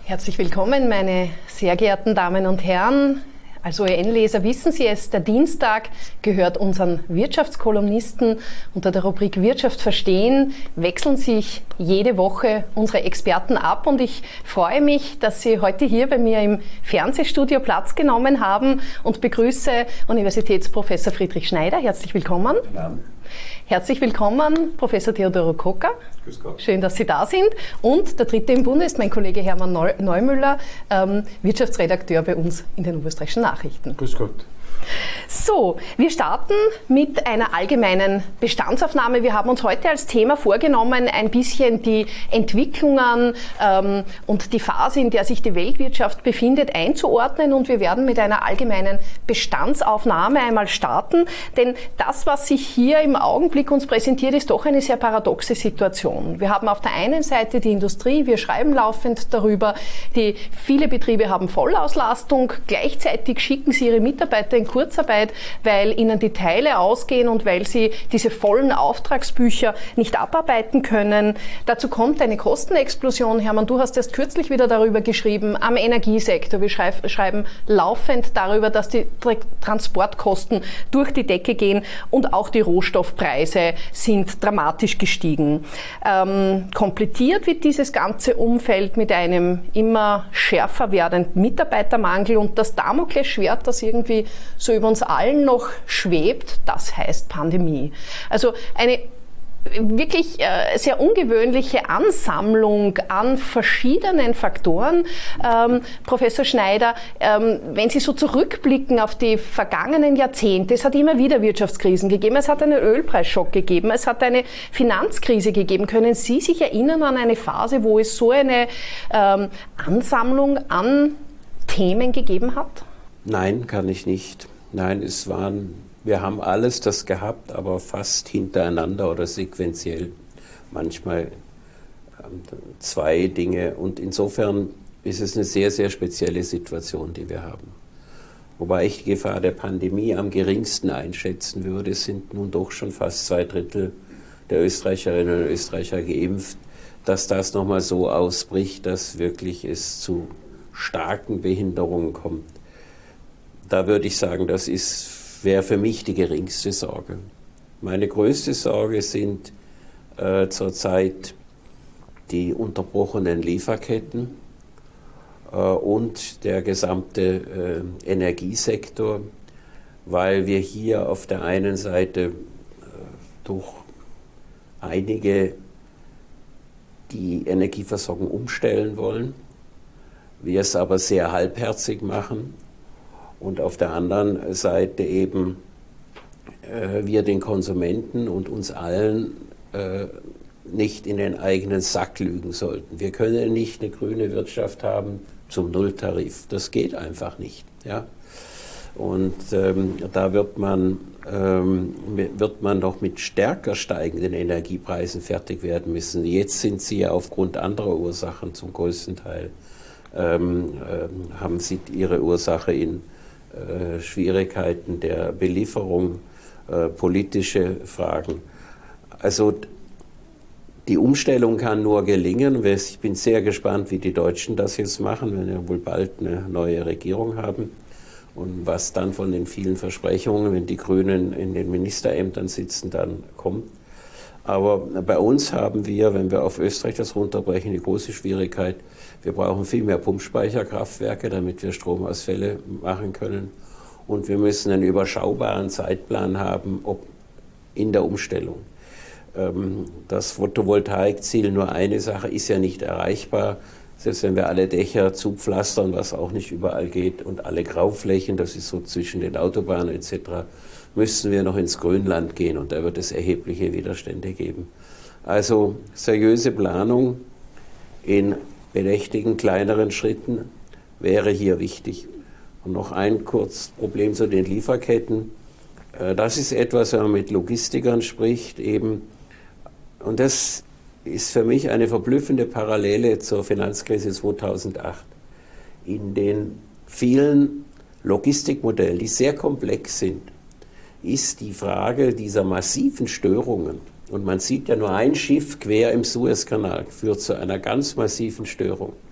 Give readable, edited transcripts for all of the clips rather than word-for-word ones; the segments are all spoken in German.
Herzlich willkommen, meine sehr geehrten Damen und Herren. Als OEN-Leser wissen Sie es, der Dienstag gehört unseren Wirtschaftskolumnisten. Unter der Rubrik Wirtschaft verstehen wechseln sich jede Woche unsere Experten ab und ich freue mich, dass Sie heute hier bei mir im Fernsehstudio Platz genommen haben und begrüße Universitätsprofessor Friedrich Schneider. Herzlich willkommen. Ja. Herzlich willkommen, Professor Theodoro Kocker. Grüß Gott. Schön, dass Sie da sind. Und der dritte im Bunde ist mein Kollege Hermann Neumüller, Wirtschaftsredakteur bei uns in den Oberösterreichischen Nachrichten. Grüß Gott. So, wir starten mit einer allgemeinen Bestandsaufnahme. Wir haben uns heute als Thema vorgenommen, ein bisschen die Entwicklungen und die Phase, in der sich die Weltwirtschaft befindet, einzuordnen. Und wir werden mit einer allgemeinen Bestandsaufnahme einmal starten. Denn das, was sich hier im Augenblick uns präsentiert, ist doch eine sehr paradoxe Situation. Wir haben auf der einen Seite die Industrie, wir schreiben laufend darüber, viele Betriebe haben Vollauslastung, gleichzeitig schicken sie ihre Mitarbeiter in Kurzarbeit, weil ihnen die Teile ausgehen und weil sie diese vollen Auftragsbücher nicht abarbeiten können. Dazu kommt eine Kostenexplosion. Hermann, du hast erst kürzlich wieder darüber geschrieben, am Energiesektor. Wir schreiben laufend darüber, dass die Transportkosten durch die Decke gehen und auch die Rohstoffpreise sind dramatisch gestiegen. Komplettiert wird dieses ganze Umfeld mit einem immer schärfer werdenden Mitarbeitermangel und das Damoklesschwert, das irgendwie so über uns allen noch schwebt, das heißt Pandemie. Also eine wirklich sehr ungewöhnliche Ansammlung an verschiedenen Faktoren. Professor Schneider, wenn Sie so zurückblicken auf die vergangenen Jahrzehnte, es hat immer wieder Wirtschaftskrisen gegeben, es hat einen Ölpreisschock gegeben, es hat eine Finanzkrise gegeben. Können Sie sich erinnern an eine Phase, wo es so eine Ansammlung an Themen gegeben hat? Nein, kann ich nicht. Nein, wir haben alles das gehabt, aber fast hintereinander oder sequenziell. Manchmal zwei Dinge. Und insofern ist es eine sehr, sehr spezielle Situation, die wir haben. Wobei ich die Gefahr der Pandemie am geringsten einschätzen würde. Es sind nun doch schon fast 2/3 der Österreicherinnen und Österreicher geimpft. Dass das nochmal so ausbricht, dass wirklich es zu starken Behinderungen kommt. Da würde ich sagen, wäre für mich die geringste Sorge. Meine größte Sorge sind zurzeit die unterbrochenen Lieferketten und der gesamte Energiesektor, weil wir hier auf der einen Seite durch einige die Energieversorgung umstellen wollen, wir es aber sehr halbherzig machen. Und auf der anderen Seite eben wir den Konsumenten und uns allen nicht in den eigenen Sack lügen sollten. Wir können nicht eine grüne Wirtschaft haben zum Nulltarif. Das geht einfach nicht. Ja? Und da wird man doch mit stärker steigenden Energiepreisen fertig werden müssen. Jetzt sind sie ja aufgrund anderer Ursachen zum größten Teil, haben sie ihre Ursache in Schwierigkeiten der Belieferung, politische Fragen. Also die Umstellung kann nur gelingen. Ich bin sehr gespannt, wie die Deutschen das jetzt machen, wenn wir wohl bald eine neue Regierung haben. Und was dann von den vielen Versprechungen, wenn die Grünen in den Ministerämtern sitzen, dann kommt. Aber bei uns haben wir, wenn wir auf Österreich das runterbrechen, die große Schwierigkeit, wir brauchen viel mehr Pumpspeicherkraftwerke, damit wir Stromausfälle machen können. Und wir müssen einen überschaubaren Zeitplan haben in der Umstellung. Das Photovoltaikziel, nur eine Sache, ist ja nicht erreichbar. Selbst wenn wir alle Dächer zupflastern, was auch nicht überall geht, und alle Grauflächen, das ist so zwischen den Autobahnen etc., müssten wir noch ins Grünland gehen und da wird es erhebliche Widerstände geben. Also seriöse Planung in bedächtigen, kleineren Schritten wäre hier wichtig. Und noch ein kurzes Problem zu den Lieferketten. Das ist etwas, wenn man mit Logistikern spricht, eben, und das ist für mich eine verblüffende Parallele zur Finanzkrise 2008. In den vielen Logistikmodellen, die sehr komplex sind, ist die Frage dieser massiven Störungen, und man sieht ja nur ein Schiff quer im Suezkanal, führt zu einer ganz massiven Störung.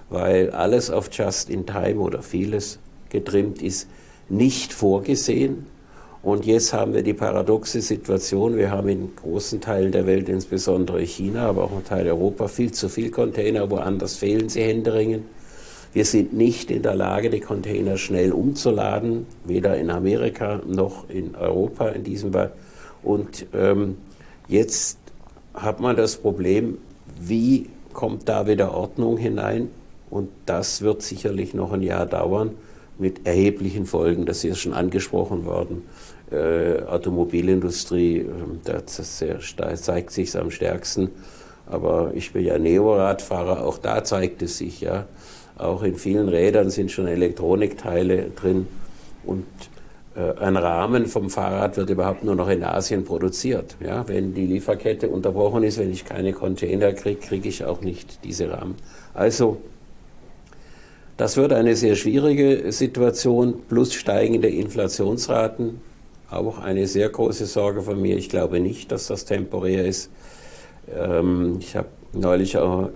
weil alles auf Just in Time oder vieles getrimmt ist, nicht vorgesehen. Und jetzt haben wir die paradoxe Situation, wir haben in großen Teilen der Welt, insbesondere China, aber auch in Teil Europa, viel zu viel Container, woanders fehlen sie händeringend. Wir sind nicht in der Lage, die Container schnell umzuladen, weder in Amerika noch in Europa in diesem Fall. Und jetzt hat man das Problem, wie kommt da wieder Ordnung hinein? Und das wird sicherlich noch ein Jahr dauern mit erheblichen Folgen. Das ist schon angesprochen worden. Automobilindustrie, das zeigt sich am stärksten. Aber ich bin ja Neoradfahrer, auch da zeigt es sich ja. Auch in vielen Rädern sind schon Elektronikteile drin. Und ein Rahmen vom Fahrrad wird überhaupt nur noch in Asien produziert. Ja, wenn die Lieferkette unterbrochen ist, wenn ich keine Container kriege, kriege ich auch nicht diese Rahmen. Also das wird eine sehr schwierige Situation, plus steigende Inflationsraten. Auch eine sehr große Sorge von mir. Ich glaube nicht, dass das temporär ist. Ich habe neulich auch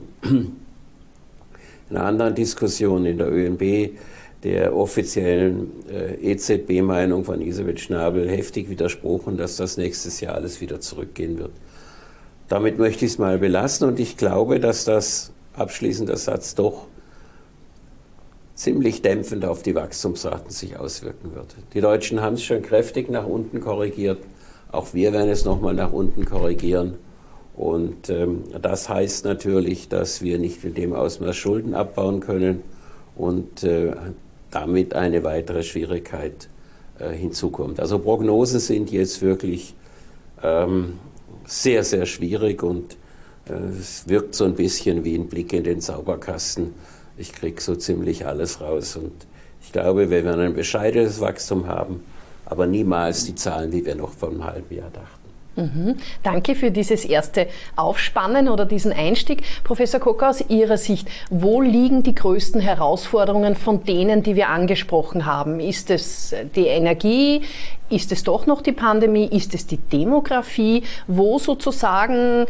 in einer anderen Diskussion in der ÖNB der offiziellen EZB-Meinung von Elisabeth Schnabel heftig widersprochen, dass das nächstes Jahr alles wieder zurückgehen wird. Damit möchte ich es mal belassen und ich glaube, dass das, abschließender Satz, doch ziemlich dämpfend auf die Wachstumsraten sich auswirken wird. Die Deutschen haben es schon kräftig nach unten korrigiert, auch wir werden es nochmal nach unten korrigieren. Und das heißt natürlich, dass wir nicht in dem Ausmaß Schulden abbauen können und damit eine weitere Schwierigkeit hinzukommt. Also Prognosen sind jetzt wirklich sehr, sehr schwierig und es wirkt so ein bisschen wie ein Blick in den Zauberkasten. Ich kriege so ziemlich alles raus und ich glaube, wir werden ein bescheidenes Wachstum haben, aber niemals die Zahlen, die wir noch vor einem halben Jahr dachten. Danke für dieses erste Aufspannen oder diesen Einstieg. Professor Kocher, aus Ihrer Sicht, wo liegen die größten Herausforderungen von denen, die wir angesprochen haben? Ist es die Energie? Ist es doch noch die Pandemie? Ist es die Demografie? Wo sozusagen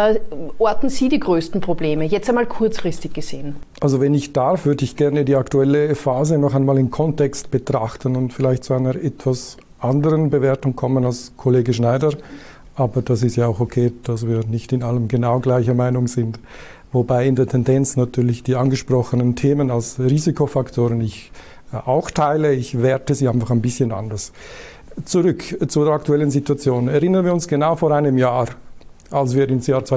orten Sie die größten Probleme? Jetzt einmal kurzfristig gesehen. Also wenn ich darf, würde ich gerne die aktuelle Phase noch einmal im Kontext betrachten und vielleicht zu einer etwas anderen Bewertung kommen als Kollege Schneider. Aber das ist ja auch okay, dass wir nicht in allem genau gleicher Meinung sind. Wobei in der Tendenz natürlich die angesprochenen Themen als Risikofaktoren ich auch teile. Ich werte sie einfach ein bisschen anders. Zurück zur aktuellen Situation. Erinnern wir uns genau vor einem Jahr, als wir ins Jahr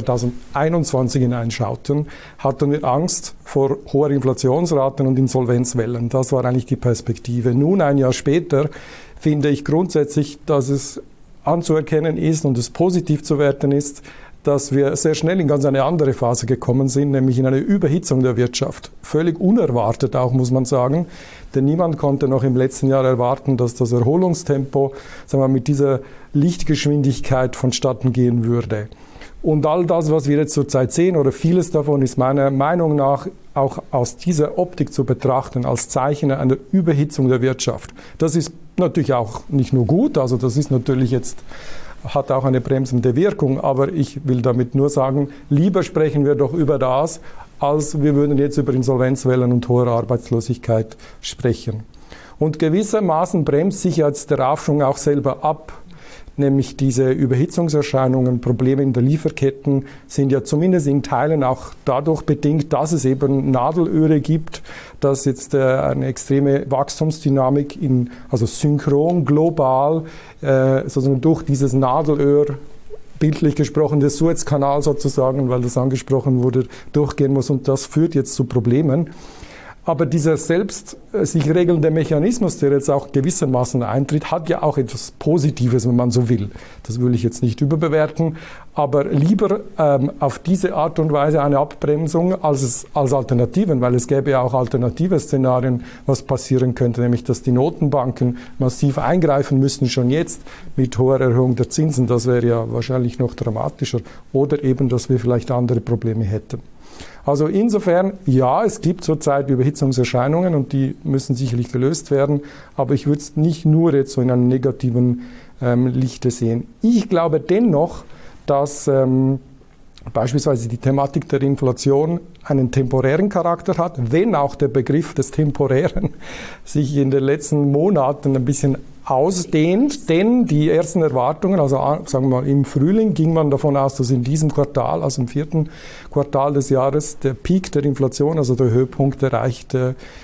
2021 hineinschauten, hatten wir Angst vor hoher Inflationsraten und Insolvenzwellen. Das war eigentlich die Perspektive. Nun, ein Jahr später, finde ich grundsätzlich, dass es anzuerkennen ist und es positiv zu werten ist, dass wir sehr schnell in ganz eine andere Phase gekommen sind, nämlich in eine Überhitzung der Wirtschaft. Völlig unerwartet auch, muss man sagen, denn niemand konnte noch im letzten Jahr erwarten, dass das Erholungstempo, sagen wir, mit dieser Lichtgeschwindigkeit vonstatten gehen würde. Und all das, was wir jetzt zurzeit sehen, oder vieles davon, ist meiner Meinung nach auch aus dieser Optik zu betrachten, als Zeichen einer Überhitzung der Wirtschaft. Das ist natürlich auch nicht nur gut, also das ist natürlich jetzt, hat auch eine bremsende Wirkung, aber ich will damit nur sagen, lieber sprechen wir doch über das, als wir würden jetzt über Insolvenzwellen und hohe Arbeitslosigkeit sprechen. Und gewissermaßen bremst sich jetzt der Aufschwung auch selber ab. Nämlich diese Überhitzungserscheinungen, Probleme in der Lieferketten sind ja zumindest in Teilen auch dadurch bedingt, dass es eben Nadelöhre gibt, dass jetzt eine extreme Wachstumsdynamik also synchron, global, sozusagen durch dieses Nadelöhr, bildlich gesprochen, der Suezkanal sozusagen, weil das angesprochen wurde, durchgehen muss und das führt jetzt zu Problemen. Aber dieser selbst sich regelnde Mechanismus, der jetzt auch gewissermaßen eintritt, hat ja auch etwas Positives, wenn man so will. Das will ich jetzt nicht überbewerten, aber lieber auf diese Art und Weise eine Abbremsung als Alternativen, weil es gäbe ja auch alternative Szenarien, was passieren könnte, nämlich dass die Notenbanken massiv eingreifen müssten, schon jetzt mit hoher Erhöhung der Zinsen. Das wäre ja wahrscheinlich noch dramatischer. Oder eben, dass wir vielleicht andere Probleme hätten. Also insofern, ja, es gibt zurzeit Überhitzungserscheinungen und die müssen sicherlich gelöst werden, aber ich würde es nicht nur jetzt so in einem negativen Lichte sehen. Ich glaube dennoch, dass beispielsweise die Thematik der Inflation einen temporären Charakter hat, wenn auch der Begriff des Temporären sich in den letzten Monaten ein bisschen ausdehnt, denn die ersten Erwartungen, also sagen wir mal im Frühling, ging man davon aus, dass in diesem Quartal, also im 4. Quartal des Jahres, der Peak der Inflation, also der Höhepunkt erreicht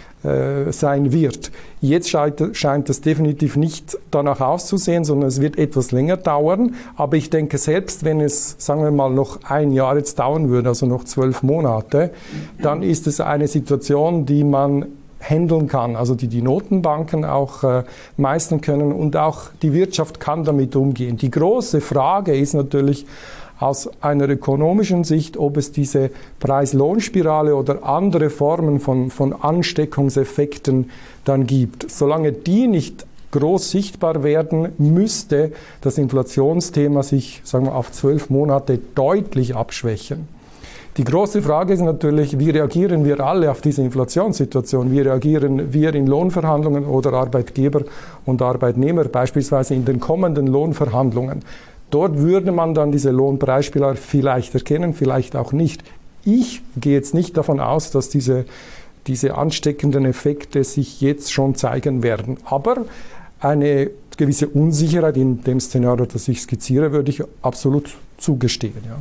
sein wird. Jetzt scheint es definitiv nicht danach auszusehen, sondern es wird etwas länger dauern. Aber ich denke, selbst wenn es, sagen wir mal, noch ein Jahr jetzt dauern würde, also noch 12 Monate, dann ist es eine Situation, die man handeln kann, also die Notenbanken auch meistern können und auch die Wirtschaft kann damit umgehen. Die große Frage ist natürlich aus einer ökonomischen Sicht, ob es diese Preis-Lohn-Spirale oder andere Formen von Ansteckungseffekten dann gibt. Solange die nicht groß sichtbar werden, müsste das Inflationsthema sich, sagen wir, auf 12 Monate deutlich abschwächen. Die große Frage ist natürlich, wie reagieren wir alle auf diese Inflationssituation? Wie reagieren wir in Lohnverhandlungen oder Arbeitgeber und Arbeitnehmer beispielsweise in den kommenden Lohnverhandlungen? Dort würde man dann diese Lohnpreisspirale vielleicht erkennen, vielleicht auch nicht. Ich gehe jetzt nicht davon aus, dass diese ansteckenden Effekte sich jetzt schon zeigen werden. Aber eine gewisse Unsicherheit in dem Szenario, das ich skizziere, würde ich absolut zugestehen. Ja.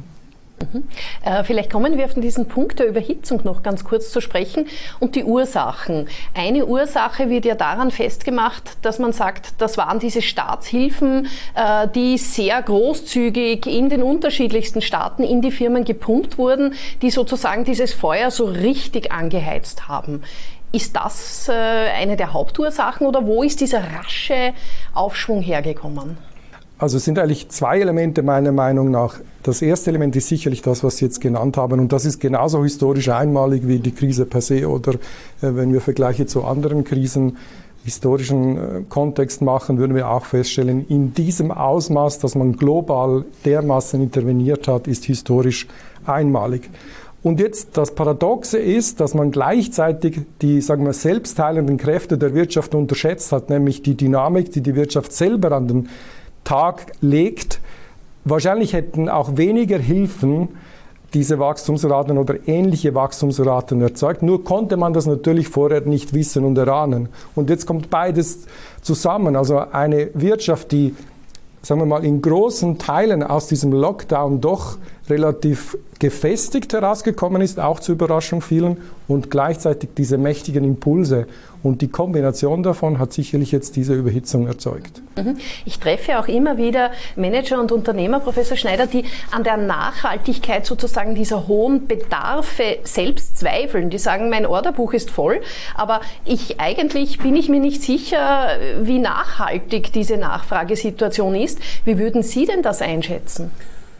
Vielleicht kommen wir auf diesen Punkt der Überhitzung noch ganz kurz zu sprechen und die Ursachen. Eine Ursache wird ja daran festgemacht, dass man sagt, das waren diese Staatshilfen, die sehr großzügig in den unterschiedlichsten Staaten in die Firmen gepumpt wurden, die sozusagen dieses Feuer so richtig angeheizt haben. Ist das eine der Hauptursachen oder wo ist dieser rasche Aufschwung hergekommen? Also es sind eigentlich zwei Elemente meiner Meinung nach. Das erste Element ist sicherlich das, was Sie jetzt genannt haben. Und das ist genauso historisch einmalig wie die Krise per se. Oder wenn wir Vergleiche zu anderen Krisen historischen Kontext machen, würden wir auch feststellen, in diesem Ausmaß, dass man global dermaßen interveniert hat, ist historisch einmalig. Und jetzt das Paradoxe ist, dass man gleichzeitig die, sagen wir, selbstheilenden Kräfte der Wirtschaft unterschätzt hat, nämlich die Dynamik, die die Wirtschaft selber an den Tag legt. Wahrscheinlich hätten auch weniger Hilfen diese Wachstumsraten oder ähnliche Wachstumsraten erzeugt. Nur konnte man das natürlich vorher nicht wissen und erahnen. Und jetzt kommt beides zusammen. Also eine Wirtschaft, die, sagen wir mal, in großen Teilen aus diesem Lockdown doch relativ gefestigt herausgekommen ist, auch zur Überraschung vielen, und gleichzeitig diese mächtigen Impulse. Und die Kombination davon hat sicherlich jetzt diese Überhitzung erzeugt. Ich treffe auch immer wieder Manager und Unternehmer, Professor Schneider, die an der Nachhaltigkeit sozusagen dieser hohen Bedarfe selbst zweifeln. Die sagen, mein Orderbuch ist voll, aber eigentlich bin ich mir nicht sicher, wie nachhaltig diese Nachfragesituation ist. Wie würden Sie denn das einschätzen?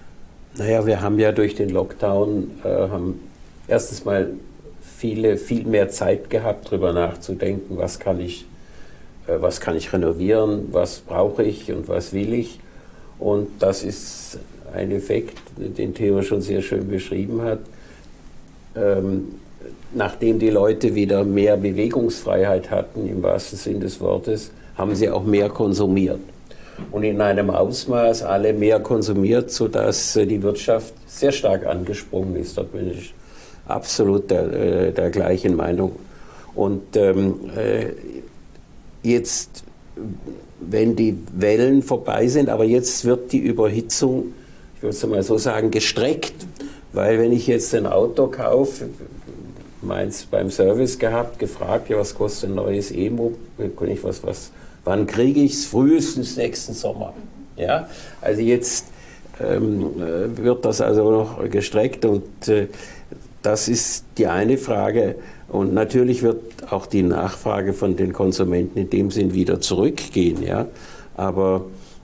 Naja, wir haben ja durch den Lockdown haben erstens mal viel mehr Zeit gehabt, darüber nachzudenken, was kann ich renovieren, was brauche ich und was will ich. Und das ist ein Effekt, den Theo schon sehr schön beschrieben hat. Nachdem die Leute wieder mehr Bewegungsfreiheit hatten, im wahrsten Sinn des Wortes, haben sie auch mehr konsumiert. Und in einem Ausmaß alle mehr konsumiert, sodass die Wirtschaft sehr stark angesprungen ist. Da bin ich absolut der gleichen Meinung. Und jetzt, wenn die Wellen vorbei sind, aber jetzt wird die Überhitzung, ich würde es mal so sagen, gestreckt. Weil wenn ich jetzt ein Auto kaufe, meins beim Service gehabt, gefragt, ja, was kostet ein neues E-Mo? Wann kriege ich es? Frühestens nächsten Sommer. Ja? Also jetzt wird das also noch gestreckt und das ist die eine Frage. Und natürlich wird auch die Nachfrage von den Konsumenten in dem Sinn wieder zurückgehen. Ja? Aber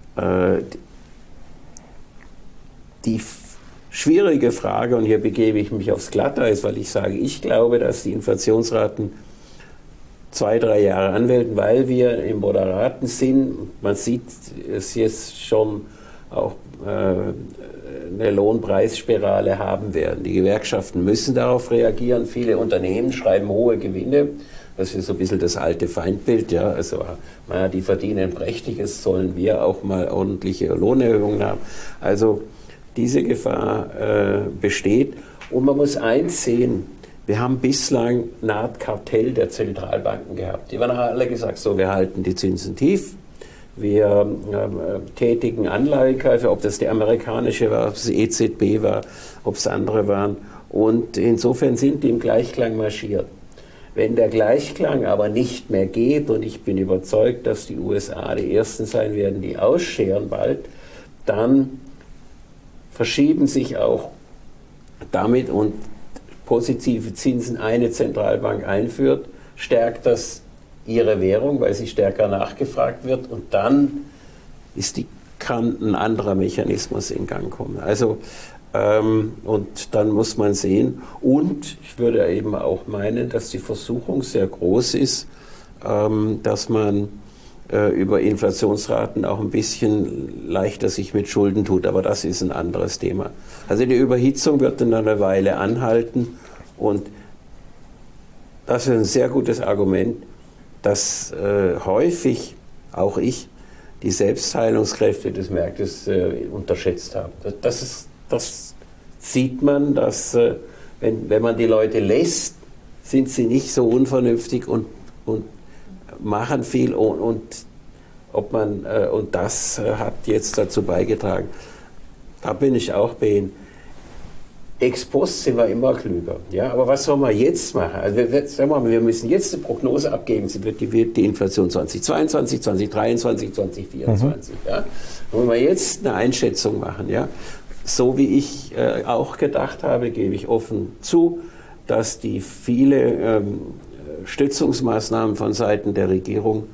die schwierige Frage, und hier begebe ich mich aufs Glatteis, weil ich sage, ich glaube, dass die Inflationsraten 2-3 Jahre anwenden, weil wir im moderaten Sinn, man sieht es jetzt schon, auch eine Lohnpreisspirale haben werden. Die Gewerkschaften müssen darauf reagieren. Viele Unternehmen schreiben hohe Gewinne. Das ist so ein bisschen das alte Feindbild. Ja. Also, die verdienen Prächtiges, sollen wir auch mal ordentliche Lohnerhöhungen haben. Also Diese Gefahr besteht. Und man muss eins sehen, wir haben bislang eine Art Kartell der Zentralbanken gehabt. Die haben alle gesagt, so, wir halten die Zinsen tief, wir tätigen Anleihekäufe, ob das die amerikanische war, ob es die EZB war, ob es andere waren. Und insofern sind die im Gleichklang marschiert. Wenn der Gleichklang aber nicht mehr geht, und ich bin überzeugt, dass die USA die Ersten sein werden, die ausscheren bald, dann verschieben sich auch damit und positive Zinsen eine Zentralbank einführt, stärkt das ihre Währung, weil sie stärker nachgefragt wird, und dann kann ein anderer Mechanismus in Gang kommen. Also und dann muss man sehen, und ich würde eben auch meinen, dass die Versuchung sehr groß ist, dass man über Inflationsraten auch ein bisschen leichter sich mit Schulden tut, aber das ist ein anderes Thema. Also die Überhitzung wird dann eine Weile anhalten, und das ist ein sehr gutes Argument, dass häufig auch ich die Selbstheilungskräfte des Marktes unterschätzt habe. Das sieht man, dass wenn man die Leute lässt, sind sie nicht so unvernünftig und machen viel, und das hat jetzt dazu beigetragen. Da bin ich auch bei Ihnen. Ex post sind wir immer klüger. Ja? Aber was soll man jetzt machen? Also wir müssen jetzt eine Prognose abgeben. Sie wird die Inflation 2022, 2023, 2024. Ja? Wollen wir jetzt eine Einschätzung machen? Ja? So wie ich auch gedacht habe, gebe ich offen zu, dass die viele Stützungsmaßnahmen von Seiten der Regierung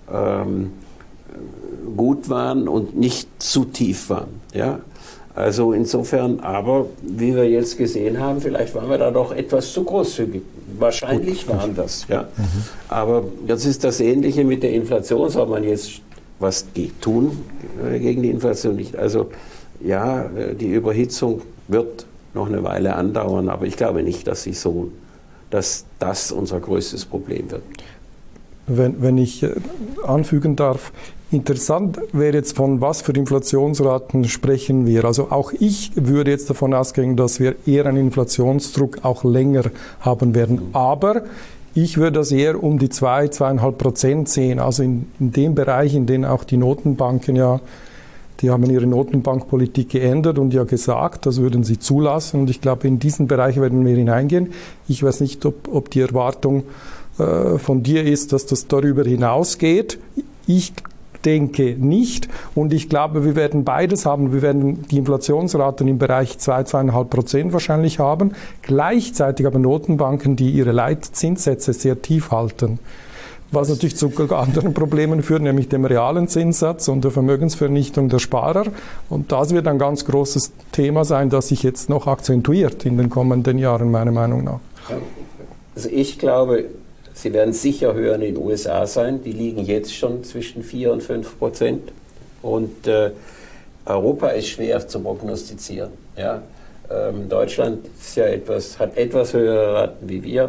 gut waren und nicht zu tief waren. Ja? Also insofern, aber wie wir jetzt gesehen haben, vielleicht waren wir da doch etwas zu großzügig. Wahrscheinlich waren das. Ja? Aber das ist das Ähnliche mit der Inflation. Soll man jetzt was tun gegen die Inflation? Nicht. Also ja, die Überhitzung wird noch eine Weile andauern, aber ich glaube nicht, dass das unser größtes Problem wird. Wenn ich anfügen darf, interessant wäre jetzt, von was für Inflationsraten sprechen wir. Also auch ich würde jetzt davon ausgehen, dass wir eher einen Inflationsdruck auch länger haben werden. Aber ich würde das eher um die 2,5% sehen. Also in dem Bereich, in dem auch die Notenbanken die haben ihre Notenbankpolitik geändert und ja gesagt, das würden sie zulassen. Und ich glaube, in diesen Bereich werden wir hineingehen. Ich weiß nicht, ob die Erwartung von dir ist, dass das darüber hinausgeht. Ich denke nicht. Und ich glaube, wir werden beides haben. Wir werden die Inflationsraten im Bereich 2,5% wahrscheinlich haben. Gleichzeitig aber Notenbanken, die ihre Leitzinssätze sehr tief halten. Was natürlich zu anderen Problemen führt, nämlich dem realen Zinssatz und der Vermögensvernichtung der Sparer. Und das wird ein ganz großes Thema sein, das sich jetzt noch akzentuiert in den kommenden Jahren, meiner Meinung nach. Also ich glaube, Sie werden sicher höher in den USA sein. Die liegen jetzt schon zwischen 4 und 5%. Und Europa ist schwer zu prognostizieren. Ja? Deutschland ist ja hat etwas höhere Raten wie wir.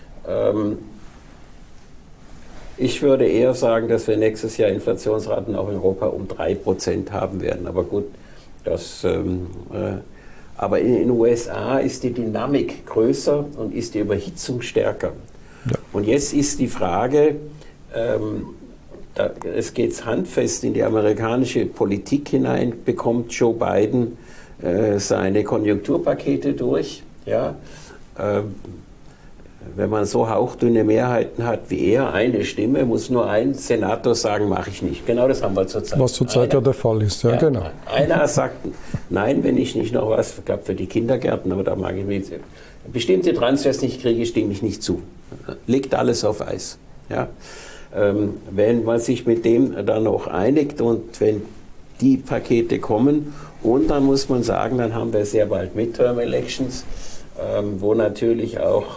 Ich würde eher sagen, dass wir nächstes Jahr Inflationsraten auch in Europa um 3% haben werden. Aber gut, aber in den USA ist die Dynamik größer und ist die Überhitzung stärker. Ja. Und jetzt ist die Frage, es geht handfest in die amerikanische Politik hinein, bekommt Joe Biden seine Konjunkturpakete durch, ja? Wenn man so hauchdünne Mehrheiten hat wie er, eine Stimme, muss nur ein Senator sagen, mache ich nicht. Genau das haben wir zurzeit. Was zurzeit ja der Fall ist, ja genau. Einer sagt, nein, wenn ich nicht noch was, ich glaube für die Kindergärten, aber da mag ich mich, bestimmte Transfers nicht kriege, stimme ich nicht zu. Legt alles auf Eis. Ja? Wenn man sich mit dem dann noch einigt und wenn die Pakete kommen, und dann muss man sagen, dann haben wir sehr bald Midterm-Elections, wo natürlich auch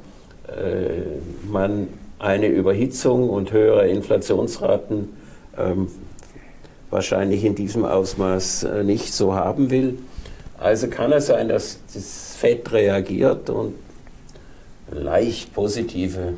man eine Überhitzung und höhere Inflationsraten wahrscheinlich in diesem Ausmaß nicht so haben will. Also kann es sein, dass das FED reagiert und leicht positive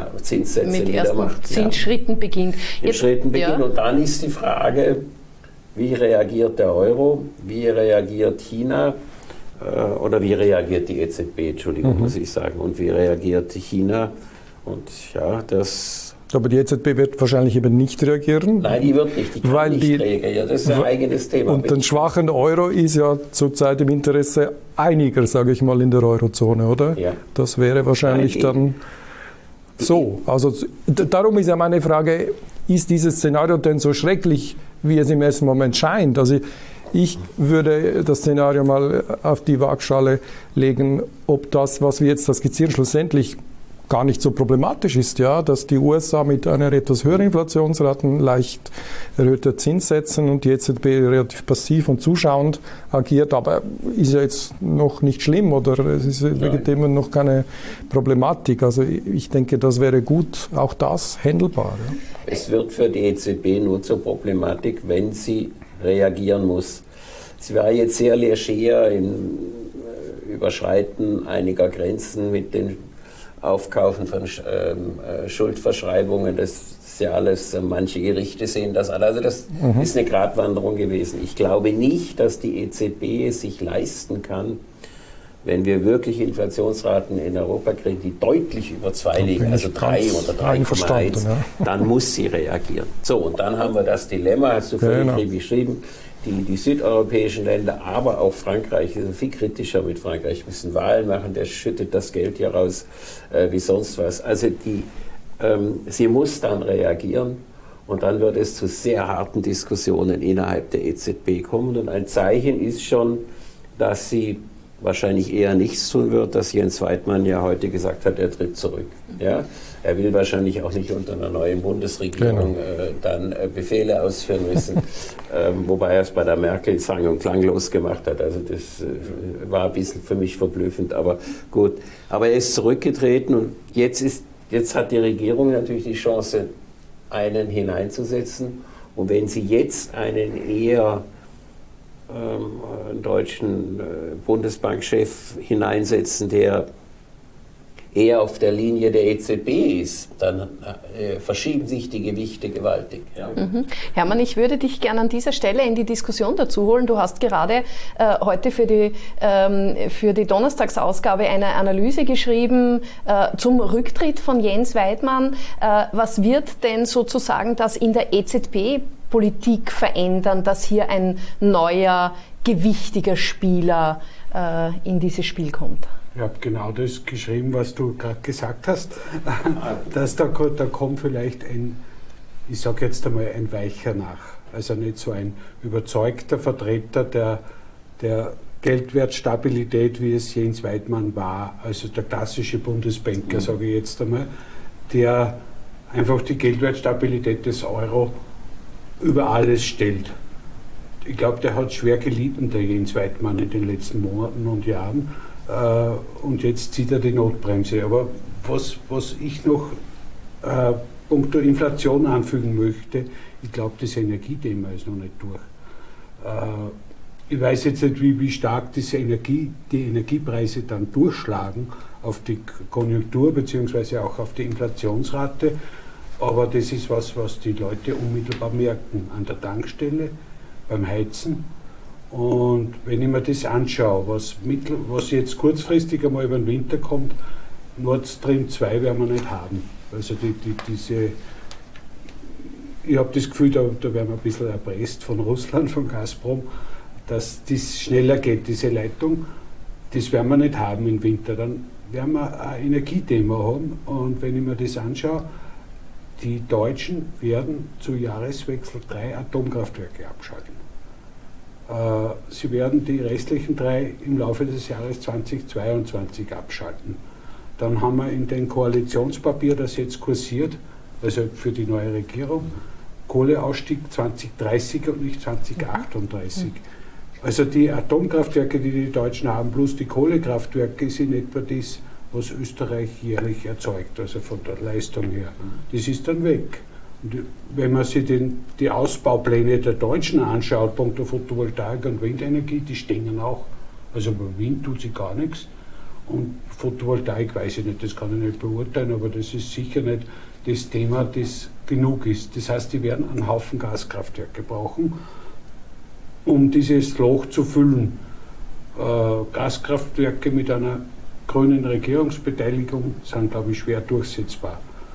Zinssätze mit ersten Zinsschritten beginnt. Und dann ist die Frage, wie reagiert der Euro, wie reagiert China oder wie reagiert die EZB, Entschuldigung, muss ich sagen, und wie reagiert China. Und ja, das... Aber die EZB wird wahrscheinlich eben nicht reagieren. Nein, die wird nicht, die kann nicht reagieren, das ist ein eigenes Thema. Und den schwachen Euro ist ja zurzeit im Interesse einiger, sage ich mal, in der Eurozone, oder? Ja. Das wäre wahrscheinlich dann so. Also darum ist ja meine Frage, ist dieses Szenario denn so schrecklich, wie es im ersten Moment scheint? Also ich würde das Szenario mal auf die Waagschale legen, ob das, was wir jetzt da skizzieren, schlussendlich gar nicht so problematisch ist, ja, dass die USA mit einer etwas höheren Inflationsrate, leicht erhöhter Zinssätzen und die EZB relativ passiv und zuschauend agiert, aber ist ja jetzt noch nicht schlimm oder es ist legitim noch keine Problematik. Also ich denke, das wäre gut, auch das handelbar. Ja. Es wird für die EZB nur zur Problematik, wenn sie reagieren muss. Sie war jetzt sehr leger im Überschreiten einiger Grenzen mit den Aufkaufen von Schuldverschreibungen, das ist ja alles, manche Gerichte sehen das alle. Also das ist eine Gratwanderung gewesen. Ich glaube nicht, dass die EZB es sich leisten kann, wenn wir wirklich Inflationsraten in Europa kriegen, die deutlich über 2 liegen, also 3 oder 3,1, dann muss sie reagieren. So, und dann haben wir das Dilemma, hast du völlig beschrieben, die südeuropäischen Länder, aber auch Frankreich, sind viel kritischer mit Frankreich, müssen Wahlen machen, der schüttet das Geld hier raus wie sonst was. Also sie muss dann reagieren und dann wird es zu sehr harten Diskussionen innerhalb der EZB kommen. Und ein Zeichen ist schon, dass sie wahrscheinlich eher nichts tun wird, dass Jens Weidmann ja heute gesagt hat, er tritt zurück. Ja? Er will wahrscheinlich auch nicht unter einer neuen Bundesregierung dann Befehle ausführen müssen, wobei er es bei der Merkel sang- und klanglos gemacht hat. Also das war ein bisschen für mich verblüffend, aber gut. Aber er ist zurückgetreten und jetzt hat die Regierung natürlich die Chance, einen hineinzusetzen. Und wenn sie jetzt einen eher deutschen Bundesbankchef hineinsetzen, der eher auf der Linie der EZB ist, dann verschieben sich die Gewichte gewaltig. Ja. Hermann, ich würde dich gerne an dieser Stelle in die Diskussion dazu holen. Du hast gerade heute für die Donnerstagsausgabe eine Analyse geschrieben zum Rücktritt von Jens Weidmann. Was wird denn sozusagen das in der EZB-Politik verändern, dass hier ein neuer, gewichtiger Spieler in dieses Spiel kommt? Ich habe genau das geschrieben, was du gerade gesagt hast, dass da kommt vielleicht ich sage jetzt einmal, ein Weicher nach. Also nicht so ein überzeugter Vertreter der Geldwertstabilität, wie es Jens Weidmann war, also der klassische Bundesbanker, sage ich jetzt einmal, der einfach die Geldwertstabilität des Euro über alles stellt. Ich glaube, der hat schwer gelitten, der Jens Weidmann, in den letzten Monaten und Jahren. Und jetzt zieht er die Notbremse. Aber was ich noch punkto Inflation anfügen möchte, ich glaube, das Energiethema ist noch nicht durch. Ich weiß jetzt nicht, wie stark die Energiepreise dann durchschlagen auf die Konjunktur bzw. auch auf die Inflationsrate. Aber das ist was die Leute unmittelbar merken an der Tankstelle, beim Heizen. Und wenn ich mir das anschaue, was jetzt kurzfristig einmal über den Winter kommt, Nord Stream 2 werden wir nicht haben. Also ich habe das Gefühl, da werden wir ein bisschen erpresst von Russland, von Gazprom, dass das schneller geht, diese Leitung. Das werden wir nicht haben im Winter. Dann werden wir ein Energiethema haben. Und wenn ich mir das anschaue, die Deutschen werden zu Jahreswechsel 3 Atomkraftwerke abschalten. Sie werden die restlichen 3 im Laufe des Jahres 2022 abschalten. Dann haben wir in dem Koalitionspapier, das jetzt kursiert, also für die neue Regierung, Kohleausstieg 2030 und nicht 2038. Also die Atomkraftwerke, die die Deutschen haben, plus die Kohlekraftwerke, sind etwa das, was Österreich jährlich erzeugt, also von der Leistung her. Das ist dann weg. Und wenn man sich die Ausbaupläne der Deutschen anschaut, punkto Photovoltaik und Windenergie, die stehen auch. Also bei Wind tut sich gar nichts. Und Photovoltaik weiß ich nicht, das kann ich nicht beurteilen, aber das ist sicher nicht das Thema, das genug ist. Das heißt, die werden einen Haufen Gaskraftwerke brauchen. um dieses Loch zu füllen. Gaskraftwerke mit einer grünen Regierungsbeteiligung sind, glaube ich, schwer durchsetzbar.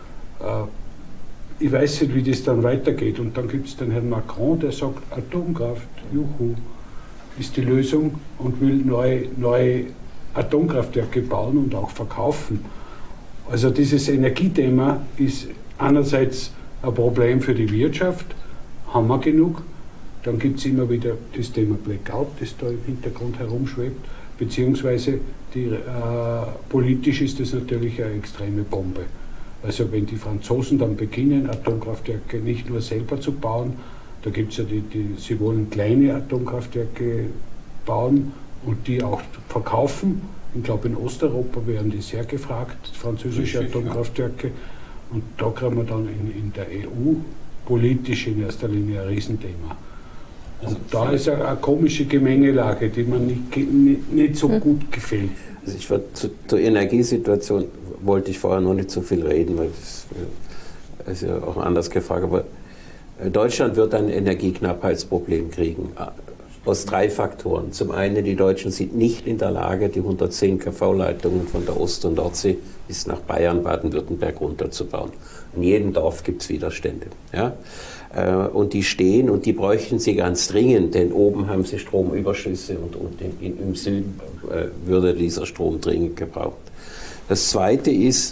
Ich weiß nicht, wie das dann weitergeht. Und dann gibt es den Herrn Macron, der sagt, Atomkraft, juhu, ist die Lösung und will neue Atomkraftwerke bauen und auch verkaufen. Also dieses Energiethema ist einerseits ein Problem für die Wirtschaft, haben wir genug. Dann gibt es immer wieder das Thema Blackout, das da im Hintergrund herumschwebt, beziehungsweise politisch ist das natürlich eine extreme Bombe. Also wenn die Franzosen dann beginnen, Atomkraftwerke nicht nur selber zu bauen, da gibt es ja sie wollen kleine Atomkraftwerke bauen und die auch verkaufen. Ich glaube, in Osteuropa wären die sehr gefragt, französische Atomkraftwerke. Und da kriegen wir dann in der EU politisch in erster Linie ein Riesenthema. Und da ist eine komische Gemengelage, die mir nicht so gut gefällt. Also zur Energiesituation wollte ich vorher noch nicht so viel reden, weil das ist ja auch anders gefragt. Aber Deutschland wird ein Energieknappheitsproblem kriegen. Aus 3 Faktoren. Zum einen, die Deutschen sind nicht in der Lage, die 110 kV-Leitungen von der Ost- und Nordsee bis nach Bayern, Baden-Württemberg runterzubauen. In jedem Dorf gibt es Widerstände. Ja? Und die stehen und die bräuchten sie ganz dringend, denn oben haben sie Stromüberschüsse und im Süden würde dieser Strom dringend gebraucht. Das Zweite ist,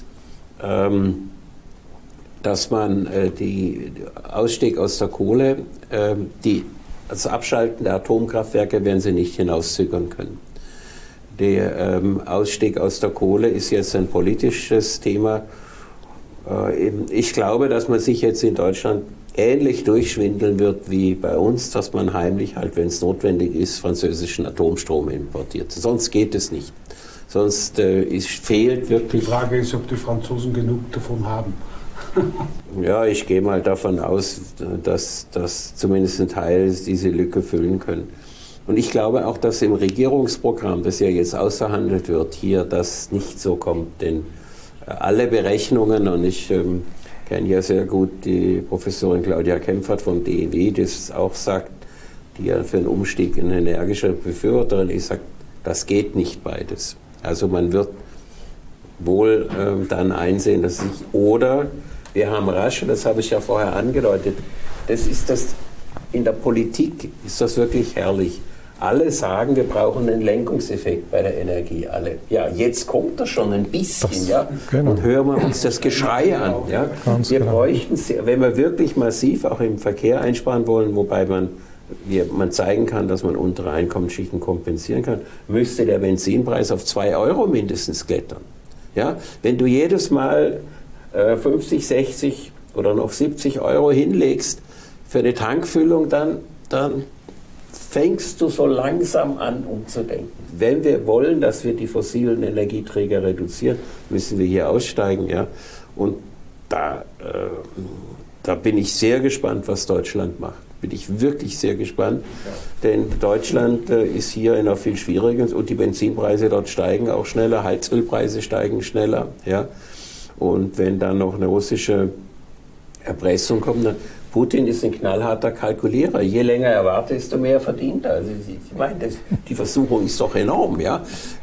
dass man die Ausstieg aus der Kohle, das Abschalten der Atomkraftwerke werden sie nicht hinauszögern können. Der Ausstieg aus der Kohle ist jetzt ein politisches Thema. Ich glaube, dass man sich jetzt in Deutschland ähnlich durchschwindeln wird wie bei uns, dass man heimlich halt, wenn es notwendig ist, französischen Atomstrom importiert. Sonst geht es nicht. Sonst fehlt wirklich... Die Frage ist, ob die Franzosen genug davon haben. Ja, ich gehe mal davon aus, dass zumindest ein Teil diese Lücke füllen können. Und ich glaube auch, dass im Regierungsprogramm, das ja jetzt ausverhandelt wird, hier das nicht so kommt. Denn alle Berechnungen, und ich kenne ja sehr gut die Professorin Claudia Kempfert vom DEW, das auch sagt, die ja für einen Umstieg eine energische Befürworterin ist, sagt, das geht nicht beides. Also man wird wohl dann einsehen, dass oder wir haben rasch, und das habe ich ja vorher angedeutet, in der Politik ist das wirklich herrlich. Alle sagen, wir brauchen einen Lenkungseffekt bei der Energie. Alle. Ja, jetzt kommt das schon ein bisschen, ja. Genau. Und hören wir uns das Geschrei an. Ja. Wir bräuchten, wenn wir wirklich massiv auch im Verkehr einsparen wollen, wobei man zeigen kann, dass man untere Einkommensschichten kompensieren kann, müsste der Benzinpreis auf 2 Euro mindestens klettern. Ja. Wenn du jedes Mal 50, 60 oder noch 70 Euro hinlegst für eine Tankfüllung, dann fängst du so langsam an umzudenken. Wenn wir wollen, dass wir die fossilen Energieträger reduzieren, müssen wir hier aussteigen. Ja? Und da bin ich sehr gespannt, was Deutschland macht. Bin ich wirklich sehr gespannt, denn Deutschland ist hier in einer viel schwierigen, und die Benzinpreise dort steigen auch schneller, Heizölpreise steigen schneller. Ja? Und wenn dann noch eine russische Erpressung kommt, dann Putin ist ein knallharter Kalkulierer. Je länger er wartet, desto mehr verdient er. Also ich meine, die Versuchung ist doch enorm. Ja?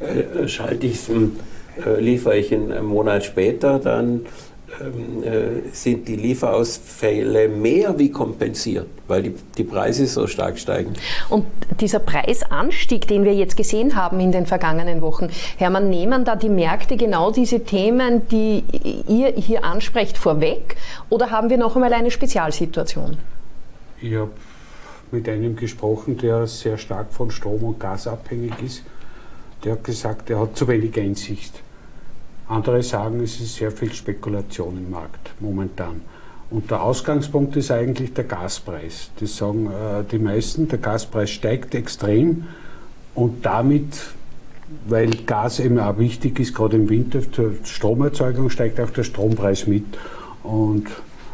Liefere ich einen Monat später, dann sind die Lieferausfälle mehr wie kompensiert, weil die Preise so stark steigen. Und dieser Preisanstieg, den wir jetzt gesehen haben in den vergangenen Wochen, Hermann, nehmen da die Märkte genau diese Themen, die ihr hier ansprecht, vorweg? Oder haben wir noch einmal eine Spezialsituation? Ich habe mit einem gesprochen, der sehr stark von Strom und Gas abhängig ist. Der hat gesagt, er hat zu wenig Einsicht. Andere sagen, es ist sehr viel Spekulation im Markt momentan. Und der Ausgangspunkt ist eigentlich der Gaspreis. Das sagen die meisten, der Gaspreis steigt extrem und damit, weil Gas eben auch wichtig ist, gerade im Winter zur Stromerzeugung, steigt auch der Strompreis mit. Und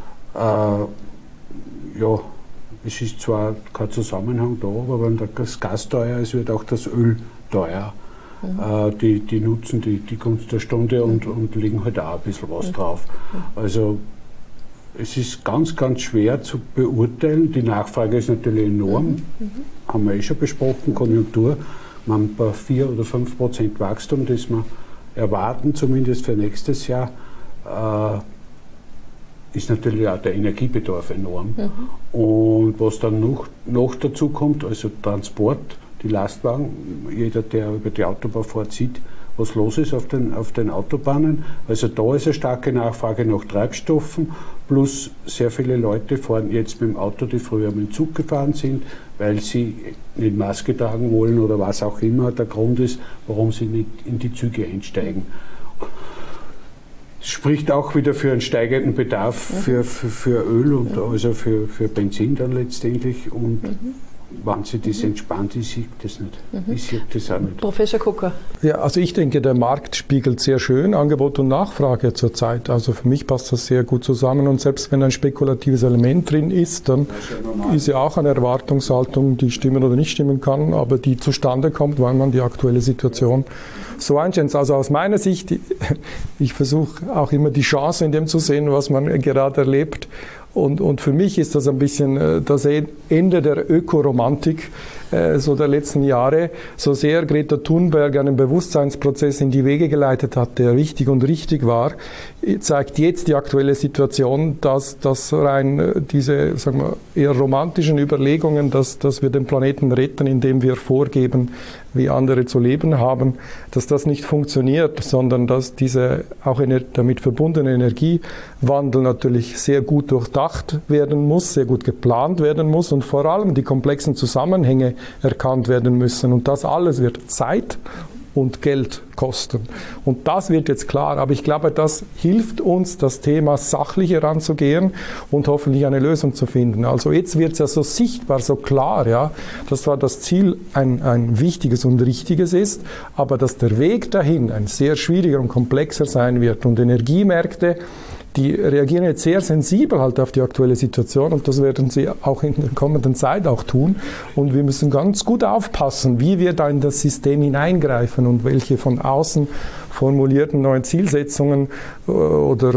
ja, es ist zwar kein Zusammenhang da, aber wenn das Gas teuer ist, wird auch das Öl teuer. Die nutzen die Gunst der Stunde und legen halt auch ein bisschen was drauf. Also es ist ganz, ganz schwer zu beurteilen. Die Nachfrage ist natürlich enorm, haben wir schon besprochen, Konjunktur. Wir haben bei 4 oder 5% Wachstum, das wir erwarten, zumindest für nächstes Jahr, ist natürlich auch der Energiebedarf enorm. Und was dann noch dazu kommt, also Transport, die Lastwagen, jeder, der über die Autobahn fährt, sieht, was los ist auf den Autobahnen. Also da ist eine starke Nachfrage nach Treibstoffen, plus sehr viele Leute fahren jetzt mit dem Auto, die früher mit dem Zug gefahren sind, weil sie nicht Maske tragen wollen oder was auch immer der Grund ist, warum sie nicht in die Züge einsteigen. Das spricht auch wieder für einen steigenden Bedarf für Öl und also für Benzin dann letztendlich. Und wenn sie das entspannt, ich sehe das nicht. Ich sehe das auch nicht. Professor Kucker. Ja, also ich denke, der Markt spiegelt sehr schön Angebot und Nachfrage zurzeit. Also für mich passt das sehr gut zusammen. Und selbst wenn ein spekulatives Element drin ist, dann ist ja auch eine Erwartungshaltung, die stimmen oder nicht stimmen kann, aber die zustande kommt, weil man die aktuelle Situation so einschätzt. Also aus meiner Sicht, ich versuche auch immer die Chance in dem zu sehen, was man gerade erlebt. Und für mich ist das ein bisschen das Ende der Ökoromantik so der letzten Jahre. So sehr Greta Thunberg einen Bewusstseinsprozess in die Wege geleitet hat, der wichtig und richtig war, zeigt jetzt die aktuelle Situation, dass rein diese, sagen wir, eher romantischen Überlegungen, dass wir den Planeten retten, indem wir vorgeben, wie andere zu leben haben, dass das nicht funktioniert, sondern dass diese auch damit verbundene Energiewandel natürlich sehr gut durchdacht werden muss, sehr gut geplant werden muss und vor allem die komplexen Zusammenhänge erkannt werden müssen. Und das alles wird Zeit und Geld kosten. Und das wird jetzt klar. Aber ich glaube, das hilft uns, das Thema sachlich heranzugehen und hoffentlich eine Lösung zu finden. Also jetzt wird es ja so sichtbar, so klar, ja, dass zwar das Ziel ein wichtiges und richtiges ist, aber dass der Weg dahin ein sehr schwieriger und komplexer sein wird. Und Energiemärkte, die reagieren jetzt sehr sensibel halt auf die aktuelle Situation und das werden sie auch in der kommenden Zeit auch tun. Und wir müssen ganz gut aufpassen, wie wir da in das System hineingreifen und welche von außen formulierten neuen Zielsetzungen oder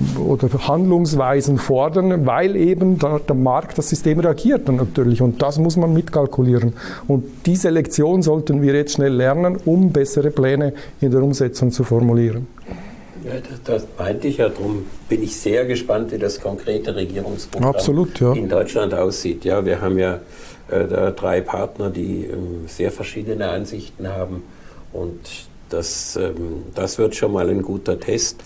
Handlungsweisen fordern, weil eben der Markt, das System reagiert dann natürlich und das muss man mitkalkulieren. Und diese Lektion sollten wir jetzt schnell lernen, um bessere Pläne in der Umsetzung zu formulieren. Ja, das meinte ich ja, darum bin ich sehr gespannt, wie das konkrete Regierungsprogramm in Deutschland aussieht. Ja, wir haben ja da 3 Partner, die sehr verschiedene Ansichten haben und das wird schon mal ein guter Test.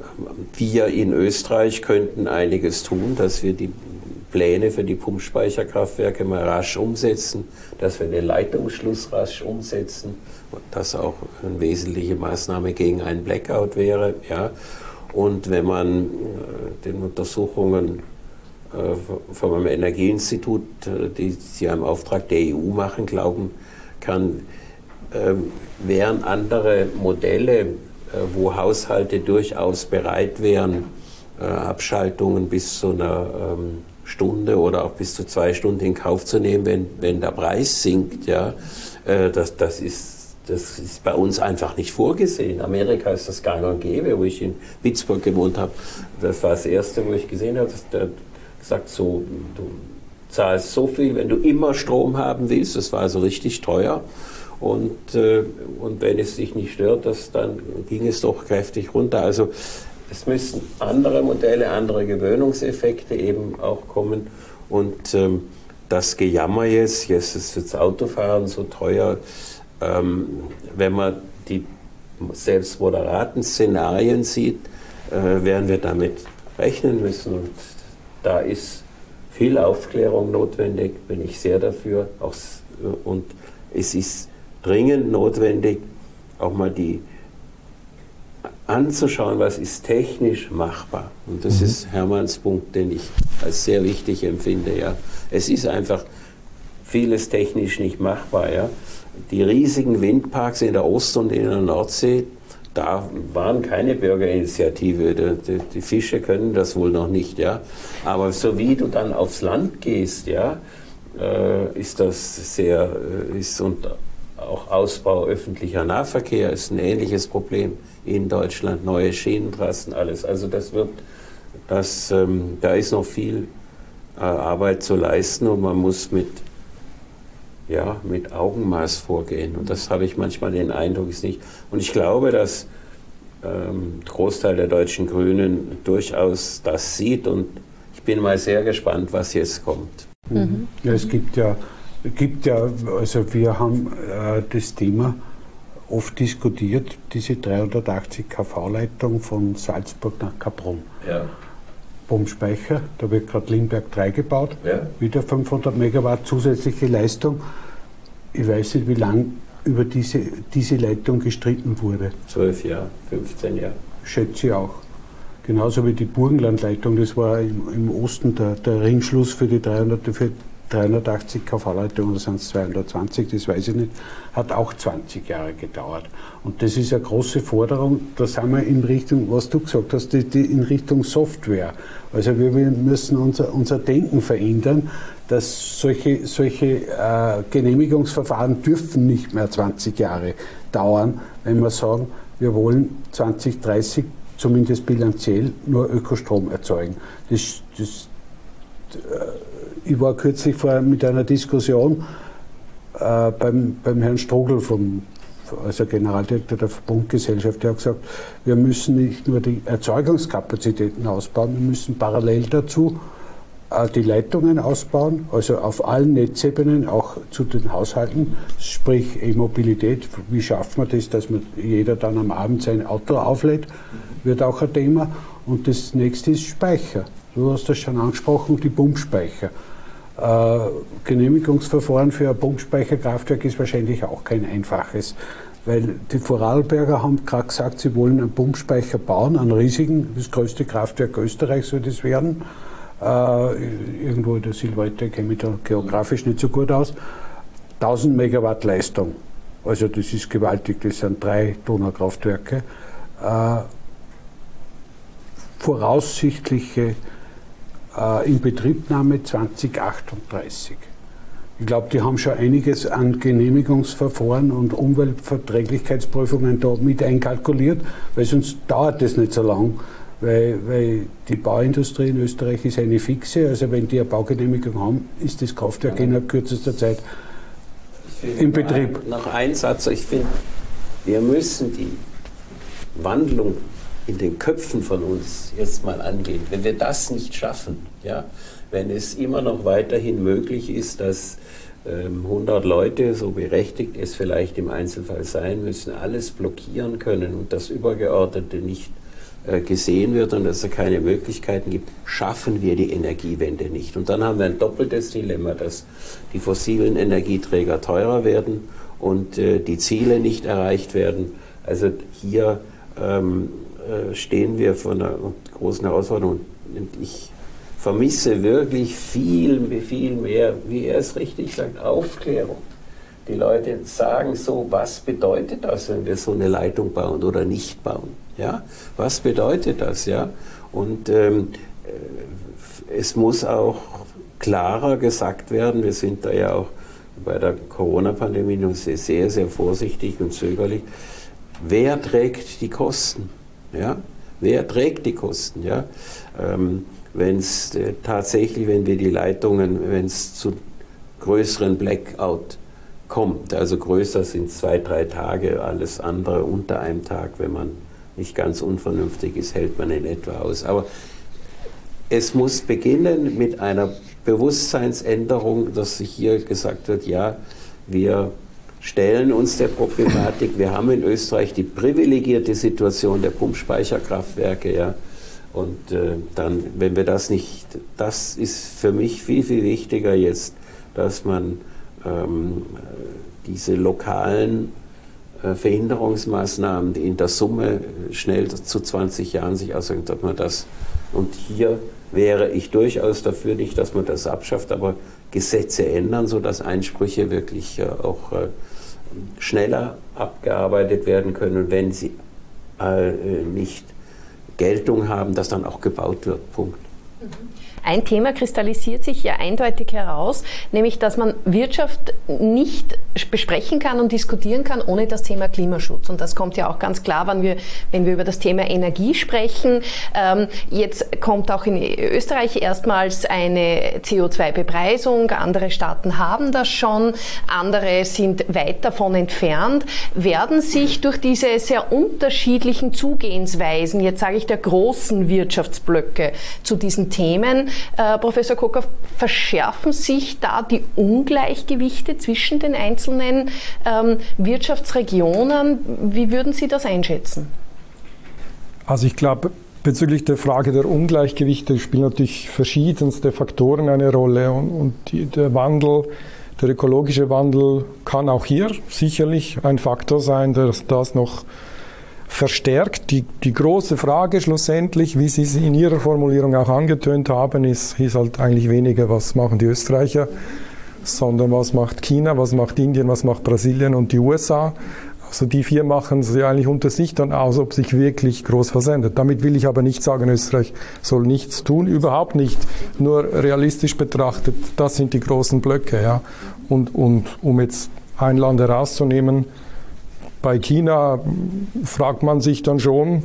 Wir in Österreich könnten einiges tun, dass wir die Pläne für die Pumpspeicherkraftwerke mal rasch umsetzen, dass wir den Leitungsschluss rasch umsetzen, das auch eine wesentliche Maßnahme gegen einen Blackout wäre. Ja. Und wenn man den Untersuchungen vom Energieinstitut, die sie im Auftrag der EU machen, glauben kann, wären andere Modelle, wo Haushalte durchaus bereit wären, Abschaltungen bis zu einer Stunde oder auch bis zu 2 Stunden in Kauf zu nehmen, wenn der Preis sinkt. Ja, das ist bei uns einfach nicht vorgesehen. In Amerika ist das gang und gäbe, wo ich in Pittsburgh gewohnt habe. Das war das Erste, wo ich gesehen habe, der hat gesagt, so, du zahlst so viel, wenn du immer Strom haben willst. Das war also richtig teuer. Und wenn es dich nicht stört, dann ging es doch kräftig runter. Also es müssen andere Modelle, andere Gewöhnungseffekte eben auch kommen. Und das Gejammer jetzt ist das Autofahren so teuer. Wenn man die selbst moderaten Szenarien sieht, werden wir damit rechnen müssen. Und da ist viel Aufklärung notwendig, bin ich sehr dafür. Und es ist dringend notwendig, auch mal anzuschauen, was ist technisch machbar. Und das ist Hermanns Punkt, den ich als sehr wichtig empfinde. Ja. Es ist einfach vieles technisch nicht machbar. Ja. Die riesigen Windparks in der Ost- und in der Nordsee, da waren keine Bürgerinitiative. Die Fische können das wohl noch nicht. Ja. Aber so wie du dann aufs Land gehst, ja, ist das sehr, und auch Ausbau öffentlicher Nahverkehr ist ein ähnliches Problem in Deutschland, neue Schienentrassen, alles. Also das wird da ist noch viel Arbeit zu leisten und man muss mit Augenmaß vorgehen. Und das habe ich manchmal den Eindruck, ist nicht. Und ich glaube, dass der Großteil der deutschen Grünen durchaus das sieht und ich bin mal sehr gespannt, was jetzt kommt. Mhm. Ja, es gibt ja, also wir haben das Thema oft diskutiert, diese 380 kV-Leitung von Salzburg nach Kaprun. Ja. Pumpspeicher, da wird gerade Limberg 3 gebaut, wieder 500 Megawatt zusätzliche Leistung. Ich weiß nicht, wie lange über diese Leitung gestritten wurde. 12 Jahre, 15 Jahre. Schätze ich auch. Genauso wie die Burgenlandleitung, das war im Osten der Ringschluss für die 380 kV-Leitung, oder sind es 220, das weiß ich nicht, hat auch 20 Jahre gedauert. Und das ist eine große Forderung, da sind wir in Richtung, was du gesagt hast, in Richtung Software. Also wir müssen unser Denken verändern, dass solche Genehmigungsverfahren dürfen nicht mehr 20 Jahre dauern, wenn wir sagen, wir wollen 2030 zumindest bilanziell nur Ökostrom erzeugen. Ich war kürzlich mit einer Diskussion beim Herrn Strugel, also Generaldirektor der Verbundgesellschaft, der hat gesagt, wir müssen nicht nur die Erzeugungskapazitäten ausbauen, wir müssen parallel dazu die Leitungen ausbauen, also auf allen Netzebenen, auch zu den Haushalten, sprich E-Mobilität. Wie schafft man das, dass jeder dann am Abend sein Auto auflädt, wird auch ein Thema. Und das nächste ist Speicher. Du hast das schon angesprochen, die Pumpspeicher. Genehmigungsverfahren für ein Pumpspeicherkraftwerk ist wahrscheinlich auch kein einfaches, weil die Vorarlberger haben gerade gesagt, sie wollen einen Pumpspeicher bauen, einen riesigen, das größte Kraftwerk Österreichs soll das werden. Irgendwo in der Silhouette, kenne mich da geografisch nicht so gut aus. 1000 Megawatt Leistung, also das ist gewaltig, das sind 3 Donaukraftwerke. Voraussichtliche Inbetriebnahme 2038. Ich glaube, die haben schon einiges an Genehmigungsverfahren und Umweltverträglichkeitsprüfungen da mit einkalkuliert, weil sonst dauert das nicht so lang. Weil die Bauindustrie in Österreich ist eine fixe, also wenn die eine Baugenehmigung haben, ist das Kraftwerk innerhalb kürzester Zeit im Betrieb. Noch ein Satz, ich finde, wir müssen die Wandlung in den Köpfen von uns jetzt mal angehen. Wenn wir das nicht schaffen, ja, wenn es immer noch weiterhin möglich ist, dass 100 Leute, so berechtigt es vielleicht im Einzelfall sein müssen, alles blockieren können und das Übergeordnete nicht gesehen wird und dass es keine Möglichkeiten gibt, schaffen wir die Energiewende nicht. Und dann haben wir ein doppeltes Dilemma, dass die fossilen Energieträger teurer werden und die Ziele nicht erreicht werden. Also hier stehen wir vor einer großen Herausforderung und ich vermisse wirklich viel mehr, wie er es richtig sagt, Aufklärung. Die Leute sagen so, was bedeutet das, wenn wir so eine Leitung bauen oder nicht bauen? Ja? Was bedeutet das? Ja? Und es muss auch klarer gesagt werden, wir sind da ja auch bei der Corona-Pandemie sehr, sehr vorsichtig und zögerlich. Wer trägt die Kosten? Ja? Wer trägt die Kosten? Ja? Wenn es tatsächlich, wenn wir die Leitungen, wenn es zu größeren Blackout kommt, also größer sind 2-3 Tage, alles andere unter einem Tag, wenn man nicht ganz unvernünftig ist, hält man in etwa aus. Aber es muss beginnen mit einer Bewusstseinsänderung, dass sich hier gesagt wird, ja, wir stellen uns der Problematik, wir haben in Österreich die privilegierte Situation der Pumpspeicherkraftwerke, ja, und dann, wenn wir das nicht, das ist für mich viel wichtiger jetzt, dass man diese lokalen Verhinderungsmaßnahmen, die in der Summe schnell zu 20 Jahren sich auswirken, dass man das, und hier wäre ich durchaus dafür, nicht, dass man das abschafft, aber Gesetze ändern, sodass Einsprüche wirklich auch schneller abgearbeitet werden können und wenn sie nicht Geltung haben, dass dann auch gebaut wird. Punkt. ein Thema kristallisiert sich ja eindeutig heraus, nämlich dass man Wirtschaft nicht besprechen kann und diskutieren kann ohne das Thema Klimaschutz. Und das kommt ja auch ganz klar, wenn wir über das Thema Energie sprechen. Jetzt kommt auch in Österreich erstmals eine CO2-Bepreisung. Andere Staaten haben das schon, andere sind weit davon entfernt. Werden sich durch diese sehr unterschiedlichen Zugehensweisen, jetzt sage ich der großen Wirtschaftsblöcke zu diesen Themen, Professor Kocher, verschärfen sich da die Ungleichgewichte zwischen den einzelnen Wirtschaftsregionen? Wie würden Sie das einschätzen? Also ich glaube, bezüglich der Frage der Ungleichgewichte spielen natürlich verschiedenste Faktoren eine Rolle und der Wandel, der ökologische Wandel kann auch hier sicherlich ein Faktor sein, der das noch verstärkt. Die große Frage schlussendlich, wie Sie es in Ihrer Formulierung auch angetönt haben, ist halt eigentlich weniger, was machen die Österreicher, sondern was macht China, was macht Indien, was macht Brasilien und die USA. Also die vier machen es ja eigentlich unter sich dann aus, ob sich wirklich groß versendet. Damit will ich aber nicht sagen, Österreich soll nichts tun, überhaupt nicht. Nur realistisch betrachtet, das sind die großen Blöcke. Ja. Und um jetzt ein Land herauszunehmen, bei China fragt man sich dann schon,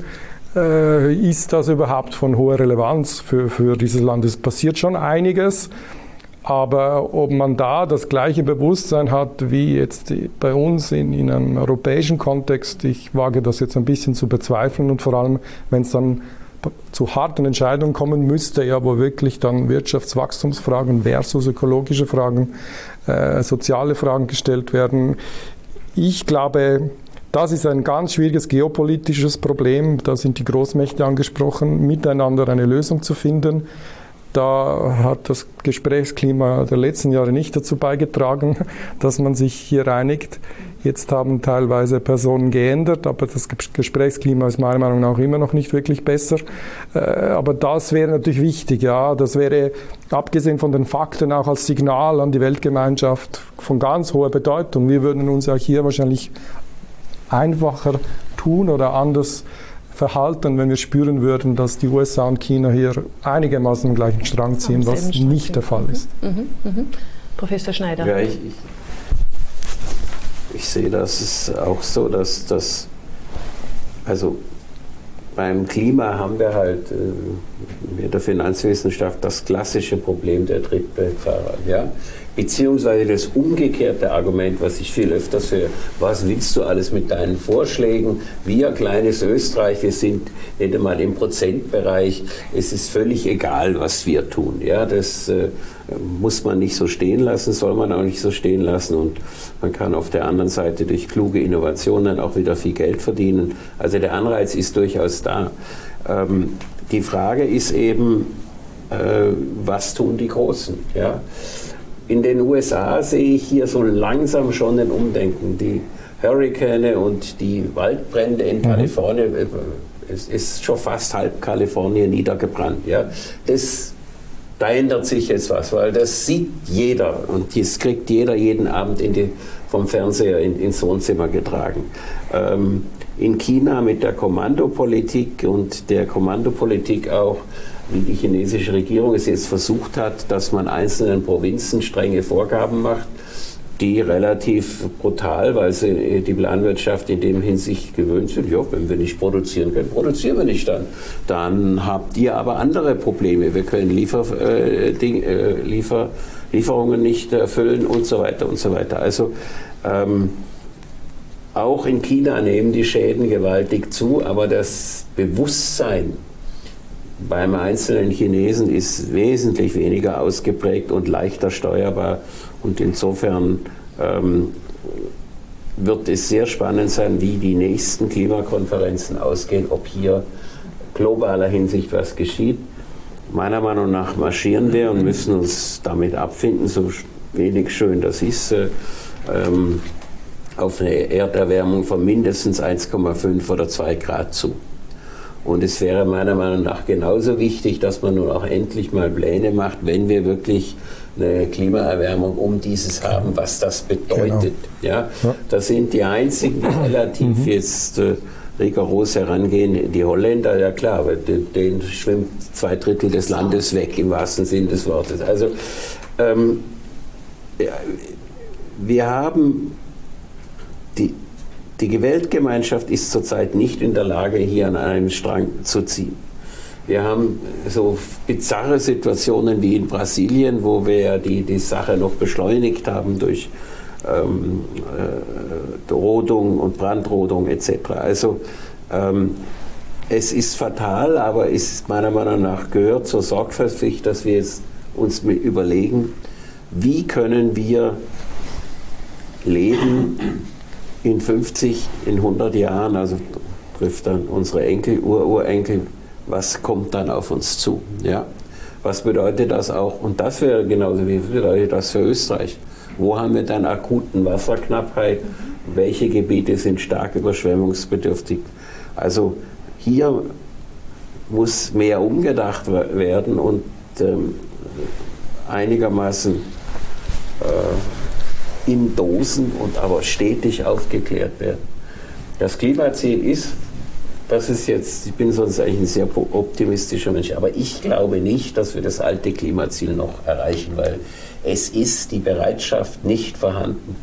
ist das überhaupt von hoher Relevanz für dieses Land? Es passiert schon einiges. Aber ob man da das gleiche Bewusstsein hat wie jetzt bei uns in einem europäischen Kontext, ich wage das jetzt ein bisschen zu bezweifeln und vor allem, wenn es dann zu harten Entscheidungen kommen müsste, ja, wo wirklich dann Wirtschaftswachstumsfragen versus ökologische Fragen, soziale Fragen gestellt werden. Ich glaube, das ist ein ganz schwieriges geopolitisches Problem. Da sind die Großmächte angesprochen, miteinander eine Lösung zu finden. Da hat das Gesprächsklima der letzten Jahre nicht dazu beigetragen, dass man sich hier einigt. Jetzt haben teilweise Personen geändert, aber das Gesprächsklima ist meiner Meinung nach immer noch nicht wirklich besser. Aber das wäre natürlich wichtig, ja. Das wäre, abgesehen von den Fakten, auch als Signal an die Weltgemeinschaft von ganz hoher Bedeutung. Wir würden uns ja hier wahrscheinlich einfacher tun oder anders verhalten, wenn wir spüren würden, dass die USA und China hier einigermaßen am gleichen Strang ziehen, was nicht der Fall ist. Professor Schneider. Ja, ich sehe das auch so, dass also beim Klima haben wir halt mit der Finanzwissenschaft das klassische Problem der Trittbrettfahrer. Ja? Beziehungsweise das umgekehrte Argument, was ich viel öfters höre, was willst du alles mit deinen Vorschlägen? Wir, kleines Österreich, wir sind nicht einmal im Prozentbereich, es ist völlig egal, was wir tun. Ja, das muss man nicht so stehen lassen, soll man auch nicht so stehen lassen und man kann auf der anderen Seite durch kluge Innovationen auch wieder viel Geld verdienen. Also der Anreiz ist durchaus da. Die Frage ist eben, was tun die Großen? Ja? In den USA sehe ich hier so langsam schon ein Umdenken. Die Hurrikane und die Waldbrände in Kalifornien, es ist schon fast halb Kalifornien niedergebrannt. Ja? Da ändert sich jetzt was, weil das sieht jeder und das kriegt jeder jeden Abend vom Fernseher ins Wohnzimmer getragen. In China mit der Kommandopolitik und der Kommandopolitik auch, wie die chinesische Regierung es jetzt versucht hat, dass man einzelnen Provinzen strenge Vorgaben macht, die relativ brutal, weil sie die Planwirtschaft in dem Hinsicht gewöhnt sind, ja, wenn wir nicht produzieren können, produzieren wir nicht dann. Dann habt ihr aber andere Probleme. Wir können Lieferungen nicht erfüllen und so weiter und so weiter. Also auch in China nehmen die Schäden gewaltig zu, aber das Bewusstsein beim einzelnen Chinesen ist wesentlich weniger ausgeprägt und leichter steuerbar. Und insofern wird es sehr spannend sein, wie die nächsten Klimakonferenzen ausgehen, ob hier globaler Hinsicht was geschieht. Meiner Meinung nach marschieren wir und müssen uns damit abfinden, so wenig schön das ist, auf eine Erderwärmung von mindestens 1,5 oder 2 Grad zu. Und es wäre meiner Meinung nach genauso wichtig, dass man nun auch endlich mal Pläne macht, wenn wir wirklich eine Klimaerwärmung um dieses haben, was das bedeutet. Genau. Ja? Das sind die einzigen, die relativ jetzt rigoros herangehen. Die Holländer, ja klar, aber denen schwimmt 2/3 des Landes weg, im wahrsten Sinn des Wortes. Also wir haben die Weltgemeinschaft ist zurzeit nicht in der Lage, hier an einem Strang zu ziehen. Wir haben so bizarre Situationen wie in Brasilien, wo wir ja die Sache noch beschleunigt haben durch Rodung und Brandrodung etc. Also es ist fatal, aber es ist meiner Meinung nach gehört zur Sorgfaltspflicht, dass wir jetzt uns überlegen, wie können wir leben in 50, in 100 Jahren, also trifft dann unsere Enkel, Ururenkel, was kommt dann auf uns zu? Ja? Was bedeutet das auch? Und das wäre genauso, wie bedeutet das für Österreich? Wo haben wir dann akuten Wasserknappheit? Welche Gebiete sind stark überschwemmungsbedürftig? Also hier muss mehr umgedacht werden und einigermaßen in Dosen und aber stetig aufgeklärt werden. Das Klimaziel ist, das ist jetzt, ich bin sonst eigentlich ein sehr optimistischer Mensch, aber ich glaube nicht, dass wir das alte Klimaziel noch erreichen, weil es ist die Bereitschaft nicht vorhanden.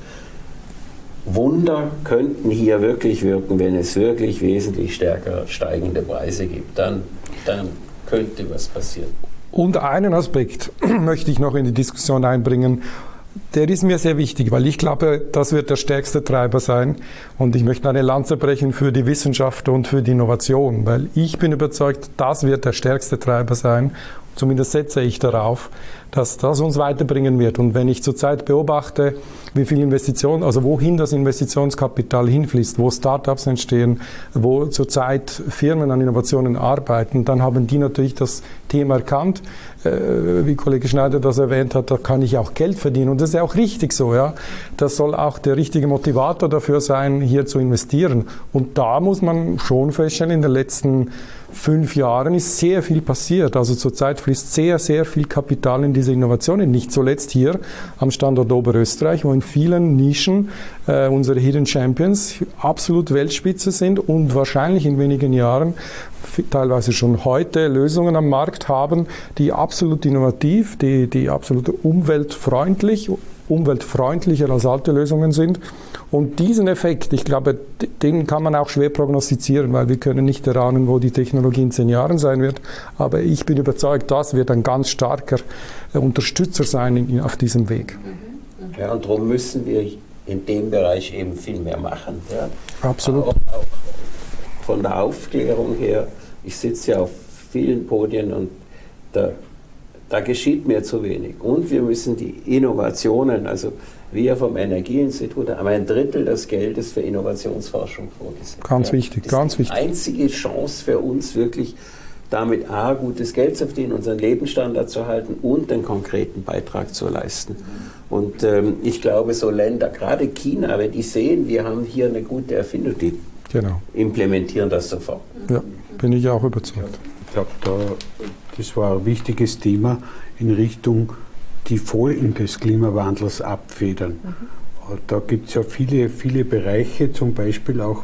Wunder könnten hier wirklich wirken, wenn es wirklich wesentlich stärker steigende Preise gibt. Dann könnte was passieren. Und einen Aspekt möchte ich noch in die Diskussion einbringen. Der ist mir sehr wichtig, weil ich glaube, das wird der stärkste Treiber sein. Und ich möchte eine Lanze brechen für die Wissenschaft und für die Innovation, weil ich bin überzeugt, das wird der stärkste Treiber sein. Zumindest setze ich darauf, dass das uns weiterbringen wird. Und wenn ich zurzeit beobachte, wie viel Investitionen, also wohin das Investitionskapital hinfließt, wo Startups entstehen, wo zurzeit Firmen an Innovationen arbeiten, dann haben die natürlich das Thema erkannt. Wie Kollege Schneider das erwähnt hat, da kann ich auch Geld verdienen. Und das ist ja auch richtig so. Ja? Das soll auch der richtige Motivator dafür sein, hier zu investieren. Und da muss man schon feststellen, in den letzten 5 Jahren ist sehr viel passiert. Also zurzeit fließt sehr, sehr viel Kapital in diese Innovationen. Nicht zuletzt hier am Standort Oberösterreich, wo in vielen Nischen unsere Hidden Champions absolut Weltspitze sind und wahrscheinlich in wenigen Jahren teilweise schon heute Lösungen am Markt haben, die absolut innovativ, die absolut umweltfreundlicher als alte Lösungen sind. Und diesen Effekt, ich glaube, den kann man auch schwer prognostizieren, weil wir können nicht erahnen, wo die Technologie in 10 Jahren sein wird. Aber ich bin überzeugt, das wird ein ganz starker Unterstützer sein auf diesem Weg. Ja, und darum müssen wir in dem Bereich eben viel mehr machen. Ja. Absolut. Auch von der Aufklärung her, ich sitze ja auf vielen Podien und da geschieht mir zu wenig. Und wir müssen die Innovationen, also wir vom Energieinstitut haben 1/3 des Geldes für Innovationsforschung vorgesehen. Ganz wichtig, ganz wichtig. Die einzige Chance für uns wirklich damit gutes Geld zu verdienen, unseren Lebensstandard zu halten und einen konkreten Beitrag zu leisten. Und ich glaube, so Länder, gerade China, wenn die sehen, wir haben hier eine gute Erfindung, die implementieren das sofort. Ja, bin ich auch überzeugt. Ich glaube, das war ein wichtiges Thema in Richtung die Folgen des Klimawandels abfedern. Da gibt es ja viele Bereiche, zum Beispiel auch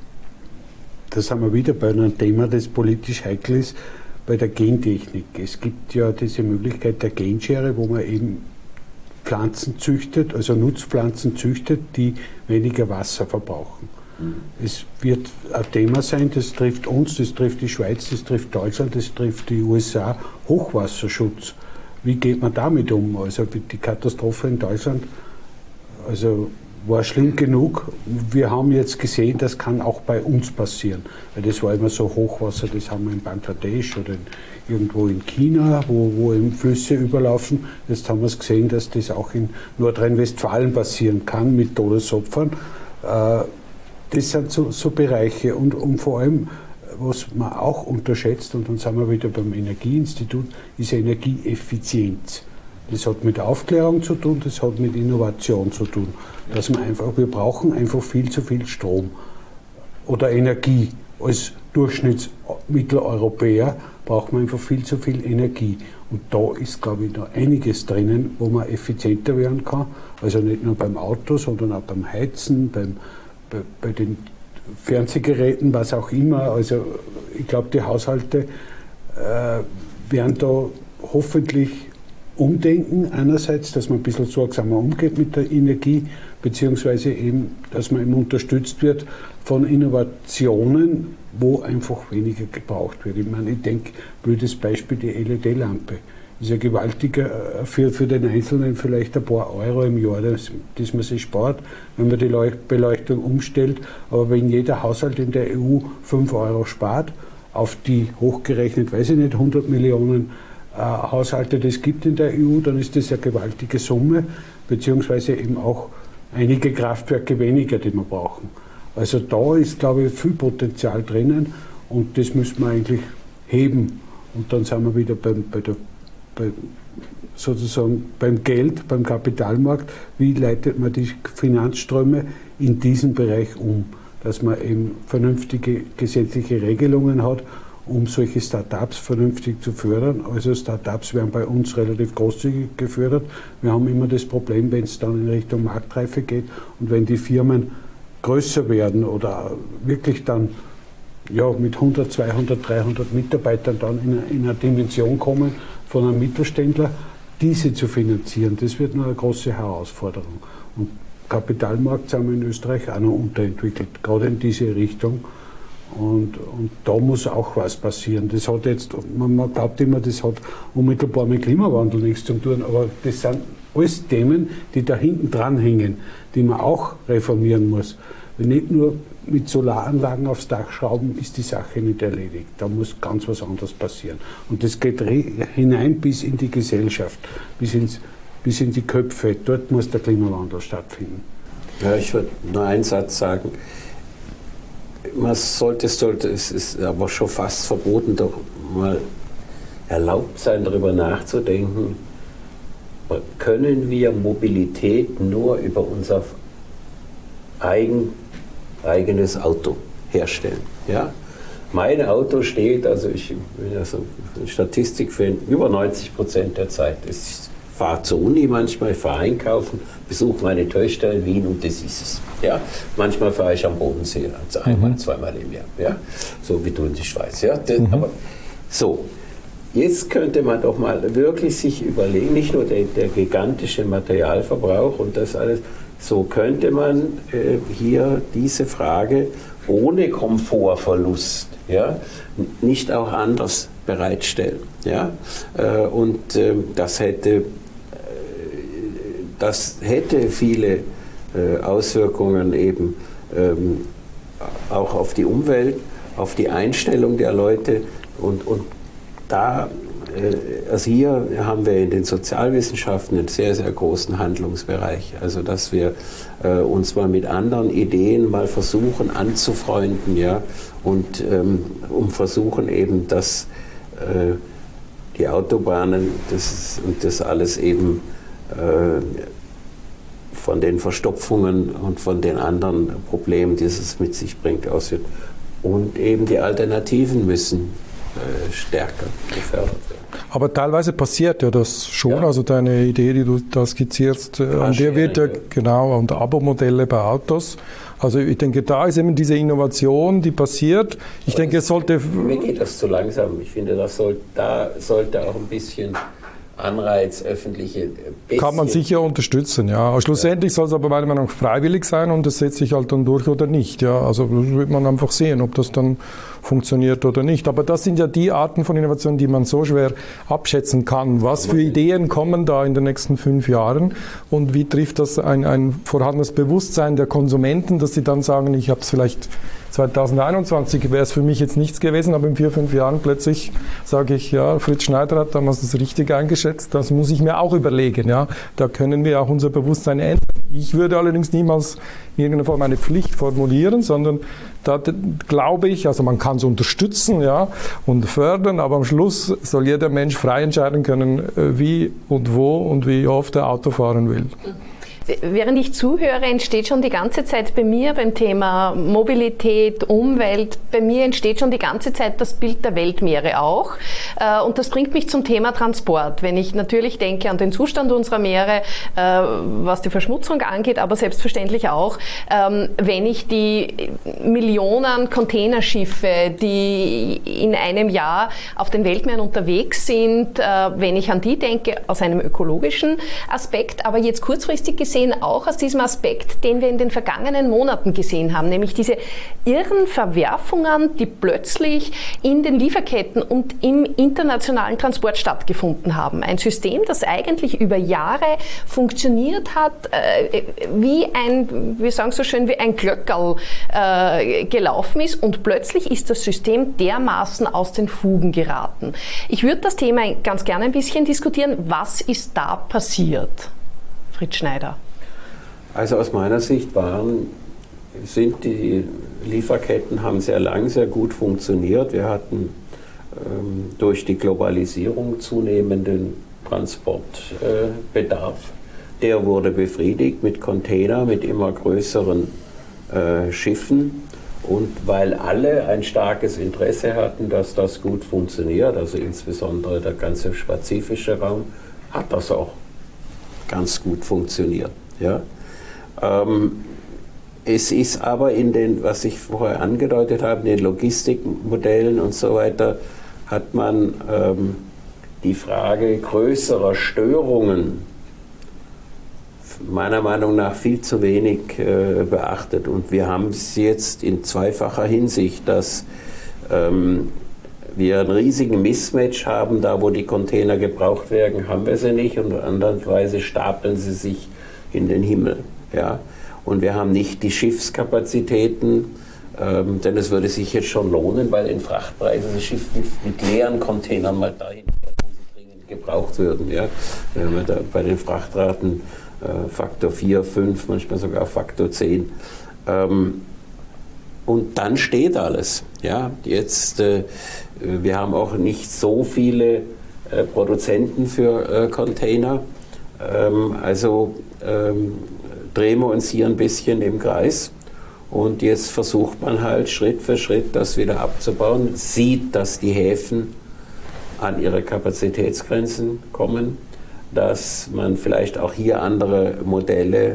da sind wir wieder bei einem Thema, das politisch heikel ist, bei der Gentechnik. Es gibt ja diese Möglichkeit der Genschere, wo man eben Pflanzen züchtet, also Nutzpflanzen züchtet, die weniger Wasser verbrauchen. Es wird ein Thema sein, das trifft uns, das trifft die Schweiz, das trifft Deutschland, das trifft die USA, Hochwasserschutz. Wie geht man damit um? Also die Katastrophe in Deutschland war schlimm genug. Wir haben jetzt gesehen, das kann auch bei uns passieren. Weil das war immer so Hochwasser, das haben wir in Bangladesch oder irgendwo in China, wo eben Flüsse überlaufen. Jetzt haben wir es gesehen, dass das auch in Nordrhein-Westfalen passieren kann mit Todesopfern. Das sind so Bereiche und vor allem, was man auch unterschätzt, und dann sind wir wieder beim Energieinstitut, ist Energieeffizienz. Das hat mit Aufklärung zu tun, das hat mit Innovation zu tun. Wir brauchen einfach viel zu viel Strom oder Energie. Als Durchschnittsmitteleuropäer braucht man einfach viel zu viel Energie. Und da ist, glaube ich, noch einiges drinnen, wo man effizienter werden kann. Also nicht nur beim Auto, sondern auch beim Heizen, bei den Fernsehgeräten, was auch immer. Also ich glaube, die Haushalte werden da hoffentlich umdenken. Einerseits, dass man ein bisschen sorgsamer umgeht mit der Energie, beziehungsweise eben, dass man eben unterstützt wird von Innovationen, wo einfach weniger gebraucht wird. Ich meine, ich denke, blödes Beispiel, die LED-Lampe. Das ist ja gewaltiger für den Einzelnen vielleicht ein paar Euro im Jahr, das man sich spart, wenn man die Beleuchtung umstellt. Aber wenn jeder Haushalt in der EU 5 Euro spart, auf die hochgerechnet, weiß ich nicht, 100 Millionen Haushalte das gibt in der EU, dann ist das eine gewaltige Summe, beziehungsweise eben auch einige Kraftwerke weniger, die wir brauchen. Also da ist, glaube ich, viel Potenzial drinnen und das müssen wir eigentlich heben. Und dann sind wir wieder sozusagen beim Geld, beim Kapitalmarkt. Wie leitet man die Finanzströme in diesen Bereich um? Dass man eben vernünftige gesetzliche Regelungen hat, um solche Start-ups vernünftig zu fördern. Also Start-ups werden bei uns relativ großzügig gefördert. Wir haben immer das Problem, wenn es dann in Richtung Marktreife geht und wenn die Firmen größer werden oder wirklich dann mit 100, 200, 300 Mitarbeitern dann in eine Dimension kommen von einem Mittelständler, diese zu finanzieren, das wird noch eine große Herausforderung. Und Kapitalmarkt sind wir in Österreich auch noch unterentwickelt, gerade in diese Richtung. Und da muss auch was passieren. Das hat jetzt, man glaubt immer, das hat unmittelbar mit Klimawandel nichts zu tun, aber das sind alles Themen, die da hinten dran hängen, die man auch reformieren muss. Nicht nur mit Solaranlagen aufs Dach schrauben, ist die Sache nicht erledigt. Da muss ganz was anderes passieren. Und das geht hinein bis in die Gesellschaft, bis in die Köpfe. Dort muss der Klimawandel stattfinden. Ja, ich würde nur einen Satz sagen. Man sollte, es ist aber schon fast verboten, doch mal erlaubt sein, darüber nachzudenken, können wir Mobilität nur über unser eigenes Auto herstellen. Ja? Mein Auto steht, also ich will ja so eine Statistik finden, über 90% der Zeit. Ich fahre zur Uni manchmal, ich fahre einkaufen, besuche meine Töchter in Wien und das ist es. Ja? Manchmal fahre ich am Bodensee, also einmal, zweimal im Jahr. Ja? So wie du in die Schweiz. Ja? Aber, so, jetzt könnte man doch mal wirklich sich überlegen, nicht nur der gigantische Materialverbrauch und das alles, so könnte man hier diese Frage ohne Komfortverlust nicht auch anders bereitstellen. Ja? Und das hätte viele Auswirkungen eben auch auf die Umwelt, auf die Einstellung der Leute und da, also hier haben wir in den Sozialwissenschaften einen sehr, sehr großen Handlungsbereich. Also dass wir uns mal mit anderen Ideen mal versuchen anzufreunden, ja, und versuchen eben, dass die Autobahnen und das alles eben von den Verstopfungen und von den anderen Problemen, die es mit sich bringt, auswirkt. Und eben die Alternativen müssen stärker gefördert werden. Aber teilweise passiert ja das schon, ja. Also deine Idee, die du da skizzierst, an der wird ja genau, und Abo-Modelle bei Autos. Also ich denke, da ist eben diese Innovation, die passiert. Ich denke, es sollte... Mir geht das zu langsam. Ich finde, da sollte auch ein bisschen Anreiz, öffentliche... Kann man sicher unterstützen, ja. Schlussendlich soll es aber meiner Meinung nach freiwillig sein und das setzt sich halt dann durch oder nicht. Ja. Also das wird man einfach sehen, ob das dann funktioniert oder nicht. Aber das sind ja die Arten von Innovationen, die man so schwer abschätzen kann. Was für Ideen kommen da in den nächsten 5 Jahren und wie trifft das ein vorhandenes Bewusstsein der Konsumenten, dass sie dann sagen, ich habe es vielleicht 2021 wäre es für mich jetzt nichts gewesen, aber in 4, 5 Jahren plötzlich sage ich, ja, Fritz Schneider hat damals das richtig eingeschätzt, das muss ich mir auch überlegen. Ja. Da können wir auch unser Bewusstsein ändern. Ich würde allerdings niemals in irgendeiner Form eine Pflicht formulieren, sondern da glaube ich, also man kann es unterstützen, ja, und fördern, aber am Schluss soll jeder Mensch frei entscheiden können, wie und wo und wie oft er Auto fahren will. Während ich zuhöre, entsteht schon die ganze Zeit bei mir beim Thema Mobilität, Umwelt, bei mir entsteht schon die ganze Zeit das Bild der Weltmeere auch. Und das bringt mich zum Thema Transport. Wenn ich natürlich denke an den Zustand unserer Meere, was die Verschmutzung angeht, aber selbstverständlich auch, wenn ich die Millionen Containerschiffe, die in einem Jahr auf den Weltmeeren unterwegs sind, wenn ich an die denke, aus einem ökologischen Aspekt, aber jetzt kurzfristig gesehen auch aus diesem Aspekt, den wir in den vergangenen Monaten gesehen haben, nämlich diese irren Verwerfungen, die plötzlich in den Lieferketten und im internationalen Transport stattgefunden haben. Ein System, das eigentlich über Jahre funktioniert hat, wie ein, wir sagen so schön, wie ein Glöckerl gelaufen ist, und plötzlich ist das System dermaßen aus den Fugen geraten. Ich würde das Thema ganz gerne ein bisschen diskutieren. Was ist da passiert? Fritz Schneider. Also aus meiner Sicht sind die Lieferketten haben sehr lang, sehr gut funktioniert. Wir hatten durch die Globalisierung zunehmenden Transportbedarf. Der wurde befriedigt mit Container, mit immer größeren Schiffen. Und weil alle ein starkes Interesse hatten, dass das gut funktioniert, also insbesondere der ganze pazifische Raum, hat das auch ganz gut funktioniert. Ja? Es ist aber in den, was ich vorher angedeutet habe, in den Logistikmodellen und so weiter, hat man die Frage größerer Störungen meiner Meinung nach viel zu wenig beachtet. Und wir haben es jetzt in zweifacher Hinsicht, dass wir einen riesigen Mismatch haben, da wo die Container gebraucht werden, haben wir sie nicht, und andererweise stapeln sie sich in den Himmel. Ja? Und wir haben nicht die Schiffskapazitäten, denn es würde sich jetzt schon lohnen, weil in Frachtpreisen das Schiff mit leeren Containern mal dahin fährt, wo sie dringend gebraucht würden. Ja? Wir haben ja da bei den Frachtraten Faktor 4, 5, manchmal sogar Faktor 10. Und dann steht alles. Ja? Jetzt, wir haben auch nicht so viele Produzenten für Container. Also drehen wir uns hier ein bisschen im Kreis. Und jetzt versucht man halt Schritt für Schritt das wieder abzubauen, sieht, dass die Häfen an ihre Kapazitätsgrenzen kommen, dass man vielleicht auch hier andere Modelle,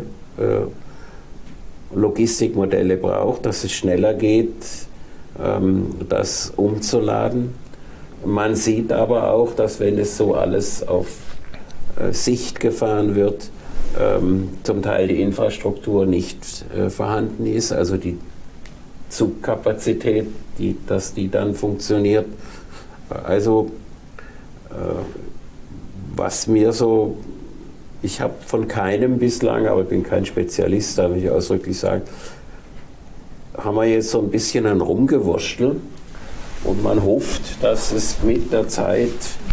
Logistikmodelle braucht, dass es schneller geht, das umzuladen. Man sieht aber auch, dass wenn es so alles auf Sicht gefahren wird, zum Teil die Infrastruktur nicht vorhanden ist, also die Zugkapazität, dass die dann funktioniert. Also was mir so, ich habe von keinem bislang, aber ich bin kein Spezialist, darf ich ausdrücklich sagen, haben wir jetzt so ein bisschen ein Rumgewurstel, und man hofft, dass es mit der Zeit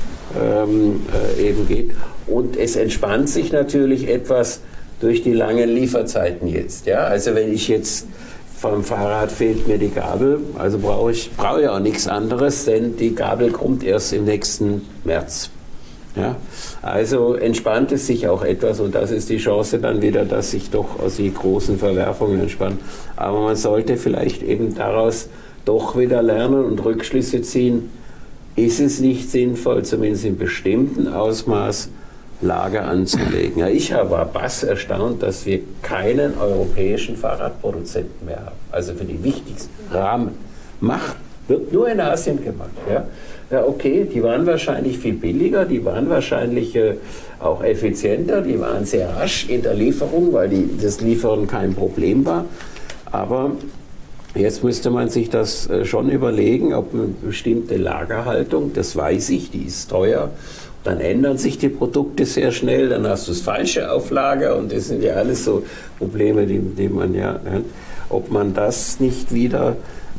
eben geht. Und es entspannt sich natürlich etwas durch die langen Lieferzeiten jetzt. Ja? Also wenn ich jetzt vom Fahrrad fehlt mir die Gabel, also brauche ich auch nichts anderes, denn die Gabel kommt erst im nächsten März. Ja? Also entspannt es sich auch etwas, und das ist die Chance dann wieder, dass sich doch aus die großen Verwerfungen entspannen. Aber man sollte vielleicht eben daraus doch wieder lernen und Rückschlüsse ziehen. Ist es nicht sinnvoll, zumindest in bestimmten Ausmaß, Lager anzulegen? Ja, ich war bass erstaunt, dass wir keinen europäischen Fahrradproduzenten mehr haben. Also für die wichtigsten Rahmen. Wird nur in Asien gemacht. Ja? Ja, okay, die waren wahrscheinlich viel billiger, die waren wahrscheinlich auch effizienter, die waren sehr rasch in der Lieferung, weil das Liefern kein Problem war. Aber jetzt müsste man sich das schon überlegen, ob eine bestimmte Lagerhaltung, das weiß ich, die ist teuer, dann ändern sich die Produkte sehr schnell, dann hast du das Falsche auf Lager, und das sind ja alles so Probleme, die man ja, ob man das nicht wieder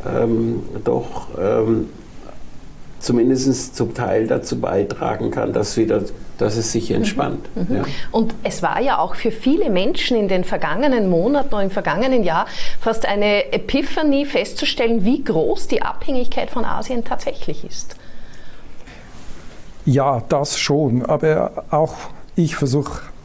zumindest zum Teil dazu beitragen kann, dass es sich entspannt. Mhm. Ja. Und es war ja auch für viele Menschen in den vergangenen Monaten oder im vergangenen Jahr fast eine Epiphanie festzustellen, wie groß die Abhängigkeit von Asien tatsächlich ist. Ja, das schon. Aber auch ich versuche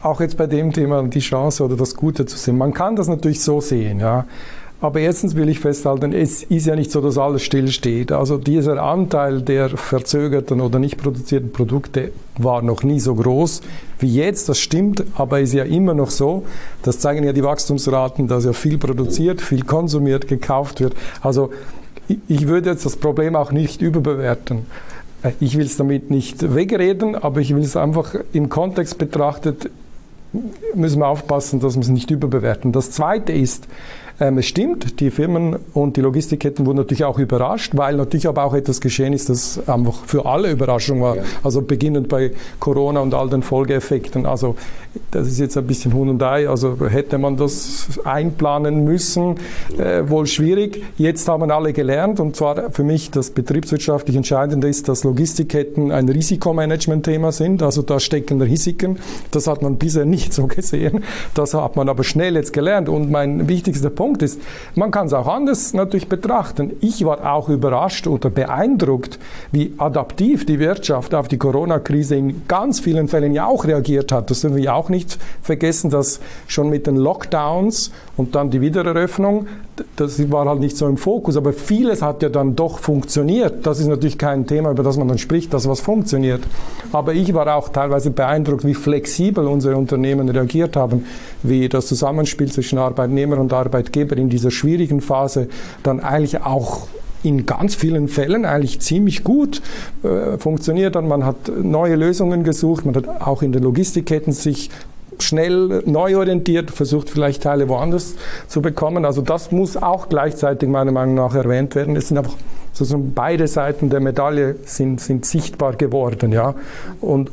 auch jetzt bei dem Thema die Chance oder das Gute zu sehen. Man kann das natürlich so sehen, ja. Aber erstens will ich festhalten, es ist ja nicht so, dass alles stillsteht. Also dieser Anteil der verzögerten oder nicht produzierten Produkte war noch nie so groß wie jetzt. Das stimmt, aber ist ja immer noch so. Das zeigen ja die Wachstumsraten, dass ja viel produziert, viel konsumiert, gekauft wird. Also ich würde jetzt das Problem auch nicht überbewerten. Ich will es damit nicht wegreden, aber ich will es einfach im Kontext betrachtet, müssen wir aufpassen, dass wir es nicht überbewerten. Das Zweite ist, es stimmt, die Firmen und die Logistikketten wurden natürlich auch überrascht, weil natürlich aber auch etwas geschehen ist, das einfach für alle Überraschung war. Ja. Also beginnend bei Corona und all den Folgeeffekten. Also das ist jetzt ein bisschen Huhn und Ei. Also hätte man das einplanen müssen, wohl schwierig. Jetzt haben alle gelernt, und zwar für mich das betriebswirtschaftlich Entscheidende ist, dass Logistikketten ein Risikomanagement-Thema sind. Also da stecken Risiken. Das hat man bisher nicht so gesehen. Das hat man aber schnell jetzt gelernt. Und mein wichtigster Punkt ist, man kann es auch anders natürlich betrachten. Ich war auch überrascht oder beeindruckt, wie adaptiv die Wirtschaft auf die Corona-Krise in ganz vielen Fällen ja auch reagiert hat. Das dürfen wir auch nicht vergessen, dass schon mit den Lockdowns und dann die Wiedereröffnung, das war halt nicht so im Fokus, aber vieles hat ja dann doch funktioniert. Das ist natürlich kein Thema, über das man dann spricht, dass was funktioniert. Aber ich war auch teilweise beeindruckt, wie flexibel unsere Unternehmen reagiert haben, wie das Zusammenspiel zwischen Arbeitnehmer und Arbeitgeber in dieser schwierigen Phase dann eigentlich auch in ganz vielen Fällen eigentlich ziemlich gut funktioniert. Und man hat neue Lösungen gesucht, man hat auch in den Logistikketten sich schnell neu orientiert, versucht vielleicht Teile woanders zu bekommen. Also das muss auch gleichzeitig meiner Meinung nach erwähnt werden. Es sind einfach sozusagen beide Seiten der Medaille sind sichtbar geworden, ja. Und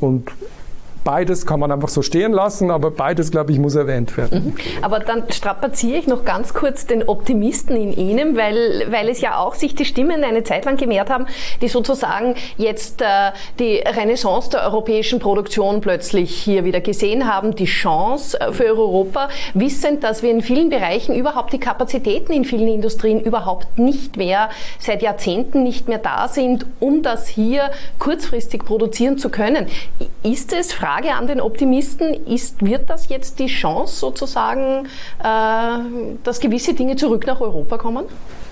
beides kann man einfach so stehen lassen, aber beides, glaube ich, muss erwähnt werden. Aber dann strapaziere ich noch ganz kurz den Optimisten in Ihnen, weil es ja auch sich die Stimmen eine Zeit lang gemehrt haben, die sozusagen jetzt die Renaissance der europäischen Produktion plötzlich hier wieder gesehen haben, die Chance für Europa, wissend, dass wir in vielen Bereichen überhaupt die Kapazitäten in vielen Industrien überhaupt nicht mehr, seit Jahrzehnten nicht mehr da sind, um das hier kurzfristig produzieren zu können. Ist es, Frage an den Optimisten, wird das jetzt die Chance sozusagen, dass gewisse Dinge zurück nach Europa kommen?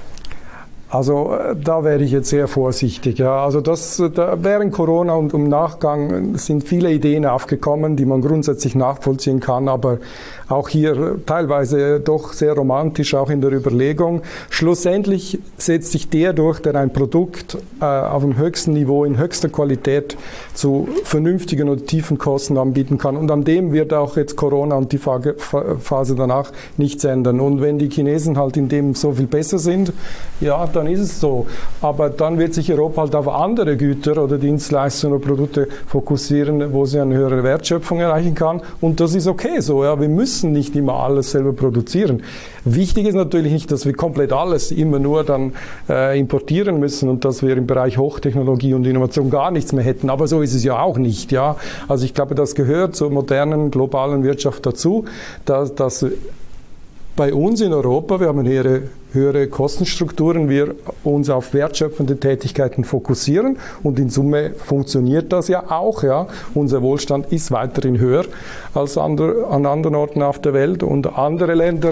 Also da wäre ich jetzt sehr vorsichtig. Ja. Also während Corona und im Nachgang sind viele Ideen aufgekommen, die man grundsätzlich nachvollziehen kann, aber auch hier teilweise doch sehr romantisch, auch in der Überlegung. Schlussendlich setzt sich der durch, der ein Produkt auf dem höchsten Niveau, in höchster Qualität zu vernünftigen und tiefen Kosten anbieten kann. Und an dem wird auch jetzt Corona und die Phase danach nichts ändern. Und wenn die Chinesen halt in dem so viel besser sind, ja, dann ist es so. Aber dann wird sich Europa halt auf andere Güter oder Dienstleistungen oder Produkte fokussieren, wo sie eine höhere Wertschöpfung erreichen kann. Und das ist okay so. Ja. Wir müssen nicht immer alles selber produzieren. Wichtig ist natürlich nicht, dass wir komplett alles immer nur dann importieren müssen und dass wir im Bereich Hochtechnologie und Innovation gar nichts mehr hätten. Aber so ist es ja auch nicht. Ja. Also ich glaube, das gehört zur modernen globalen Wirtschaft dazu, dass bei uns in Europa, wir haben höhere Kostenstrukturen, wir uns auf wertschöpfende Tätigkeiten fokussieren und in Summe funktioniert das ja auch. Ja. Unser Wohlstand ist weiterhin höher als an anderen Orten auf der Welt und andere Länder,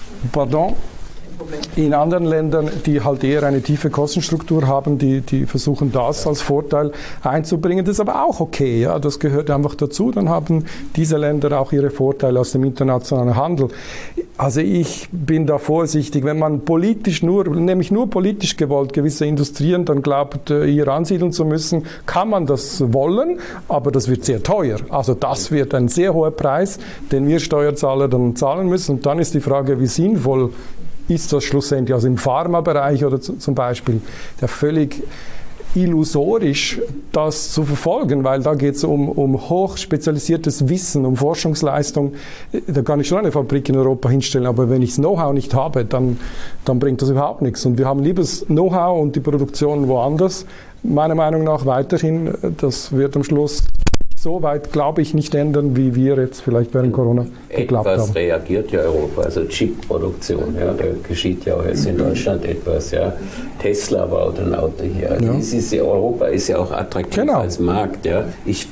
in anderen Ländern, die halt eher eine tiefe Kostenstruktur haben, die versuchen das als Vorteil einzubringen. Das ist aber auch okay, ja, das gehört einfach dazu. Dann haben diese Länder auch ihre Vorteile aus dem internationalen Handel. Also ich bin da vorsichtig, wenn man nämlich nur politisch gewollt gewisse Industrien dann glaubt, hier ansiedeln zu müssen, kann man das wollen, aber das wird sehr teuer. Also das wird ein sehr hoher Preis, den wir Steuerzahler dann zahlen müssen. Und dann ist die Frage, wie sinnvoll ist das schlussendlich, also im Pharmabereich oder zum Beispiel, ja völlig illusorisch, das zu verfolgen, weil da geht es um hochspezialisiertes Wissen, um Forschungsleistung. Da kann ich schon eine Fabrik in Europa hinstellen, aber wenn ich das Know-how nicht habe, dann bringt das überhaupt nichts. Und wir haben lieber das Know-how und die Produktion woanders. Meiner Meinung nach weiterhin, das wird am Schluss so weit, glaube ich, nicht ändern, wie wir jetzt vielleicht während Corona geglaubt haben. Etwas reagiert ja Europa, also Chip-Produktion, ja, da geschieht ja auch jetzt in Deutschland etwas. Ja. Tesla baut ein Auto hier. Ja. Europa ist ja auch attraktiv als Markt. Ja. Ich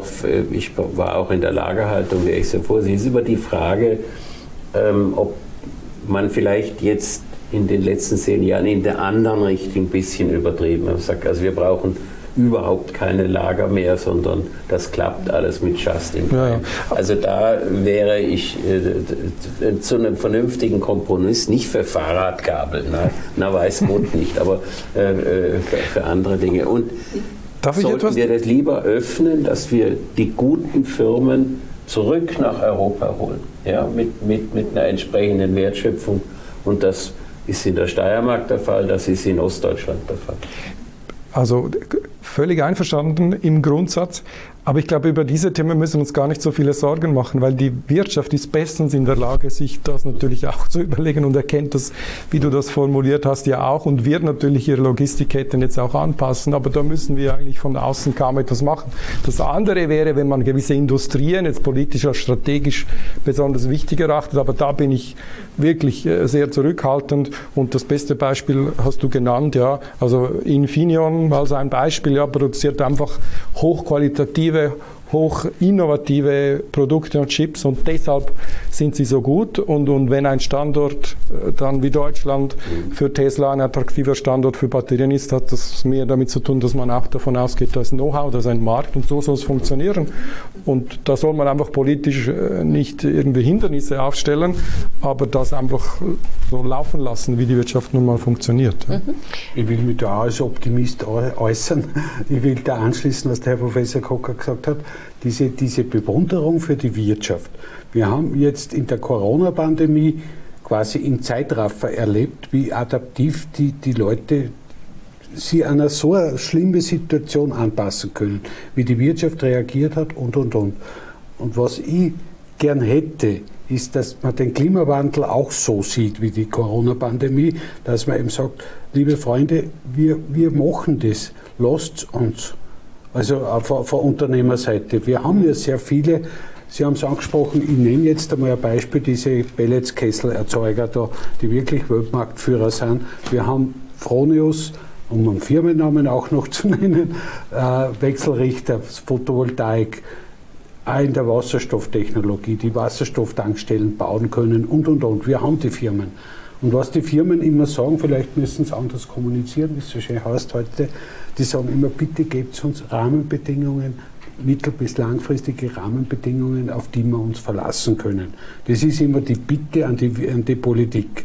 war auch in der Lagerhaltung, wäre ich so vorsichtig. Es ist über die Frage, ob man vielleicht jetzt in den letzten 10 Jahren in der anderen Richtung ein bisschen übertrieben hat. Also wir brauchen überhaupt keine Lager mehr, sondern das klappt alles mit Just-in-Time. Ja. Also da wäre ich zu einem vernünftigen Kompromiss, nicht für Fahrradgabel, na weiß Gott nicht, aber für andere Dinge. Und sollten wir das lieber öffnen, dass wir die guten Firmen zurück nach Europa holen, ja, mit einer entsprechenden Wertschöpfung. Und das ist in der Steiermark der Fall, das ist in Ostdeutschland der Fall. Also völlig einverstanden im Grundsatz, aber ich glaube, über diese Themen müssen wir uns gar nicht so viele Sorgen machen, weil die Wirtschaft ist bestens in der Lage, sich das natürlich auch zu überlegen und erkennt das, wie du das formuliert hast, ja auch und wird natürlich ihre Logistikketten jetzt auch anpassen, aber da müssen wir eigentlich von außen kaum etwas machen. Das andere wäre, wenn man gewisse Industrien jetzt politisch als strategisch besonders wichtig erachtet, aber da bin ich wirklich sehr zurückhaltend und das beste Beispiel hast du genannt, ja, also Infineon als ein Beispiel, ja, produziert einfach hochqualitative, hoch innovative Produkte und Chips und deshalb sind sie so gut und wenn ein Standort dann wie Deutschland für Tesla ein attraktiver Standort für Batterien ist, hat das mehr damit zu tun, dass man auch davon ausgeht, da ist Know-how, da ist ein Markt und so soll es funktionieren und da soll man einfach politisch nicht irgendwie Hindernisse aufstellen, aber das einfach so laufen lassen, wie die Wirtschaft nun mal funktioniert. Ich will mich da als Optimist äußern. Ich will da anschließen, was der Herr Professor Kocher gesagt hat. Diese Bewunderung für die Wirtschaft. Wir haben jetzt in der Corona-Pandemie quasi in Zeitraffer erlebt, wie adaptiv die Leute sie an eine so schlimme Situation anpassen können, wie die Wirtschaft reagiert hat und. Und was ich gern hätte, ist, dass man den Klimawandel auch so sieht wie die Corona-Pandemie, dass man eben sagt, liebe Freunde, wir machen das, lasst uns. Also von Unternehmerseite. Wir haben ja sehr viele, Sie haben es angesprochen, ich nenne jetzt einmal ein Beispiel, diese Pelletskesselerzeuger da, die wirklich Weltmarktführer sind. Wir haben Fronius, um einen Firmennamen auch noch zu nennen, Wechselrichter, Photovoltaik, auch in der Wasserstofftechnologie, die Wasserstofftankstellen bauen können und. Wir haben die Firmen. Und was die Firmen immer sagen, vielleicht müssen sie anders kommunizieren, wie es so schön heißt heute, die sagen immer, bitte gebt uns Rahmenbedingungen, mittel- bis langfristige Rahmenbedingungen, auf die wir uns verlassen können. Das ist immer die Bitte an die Politik.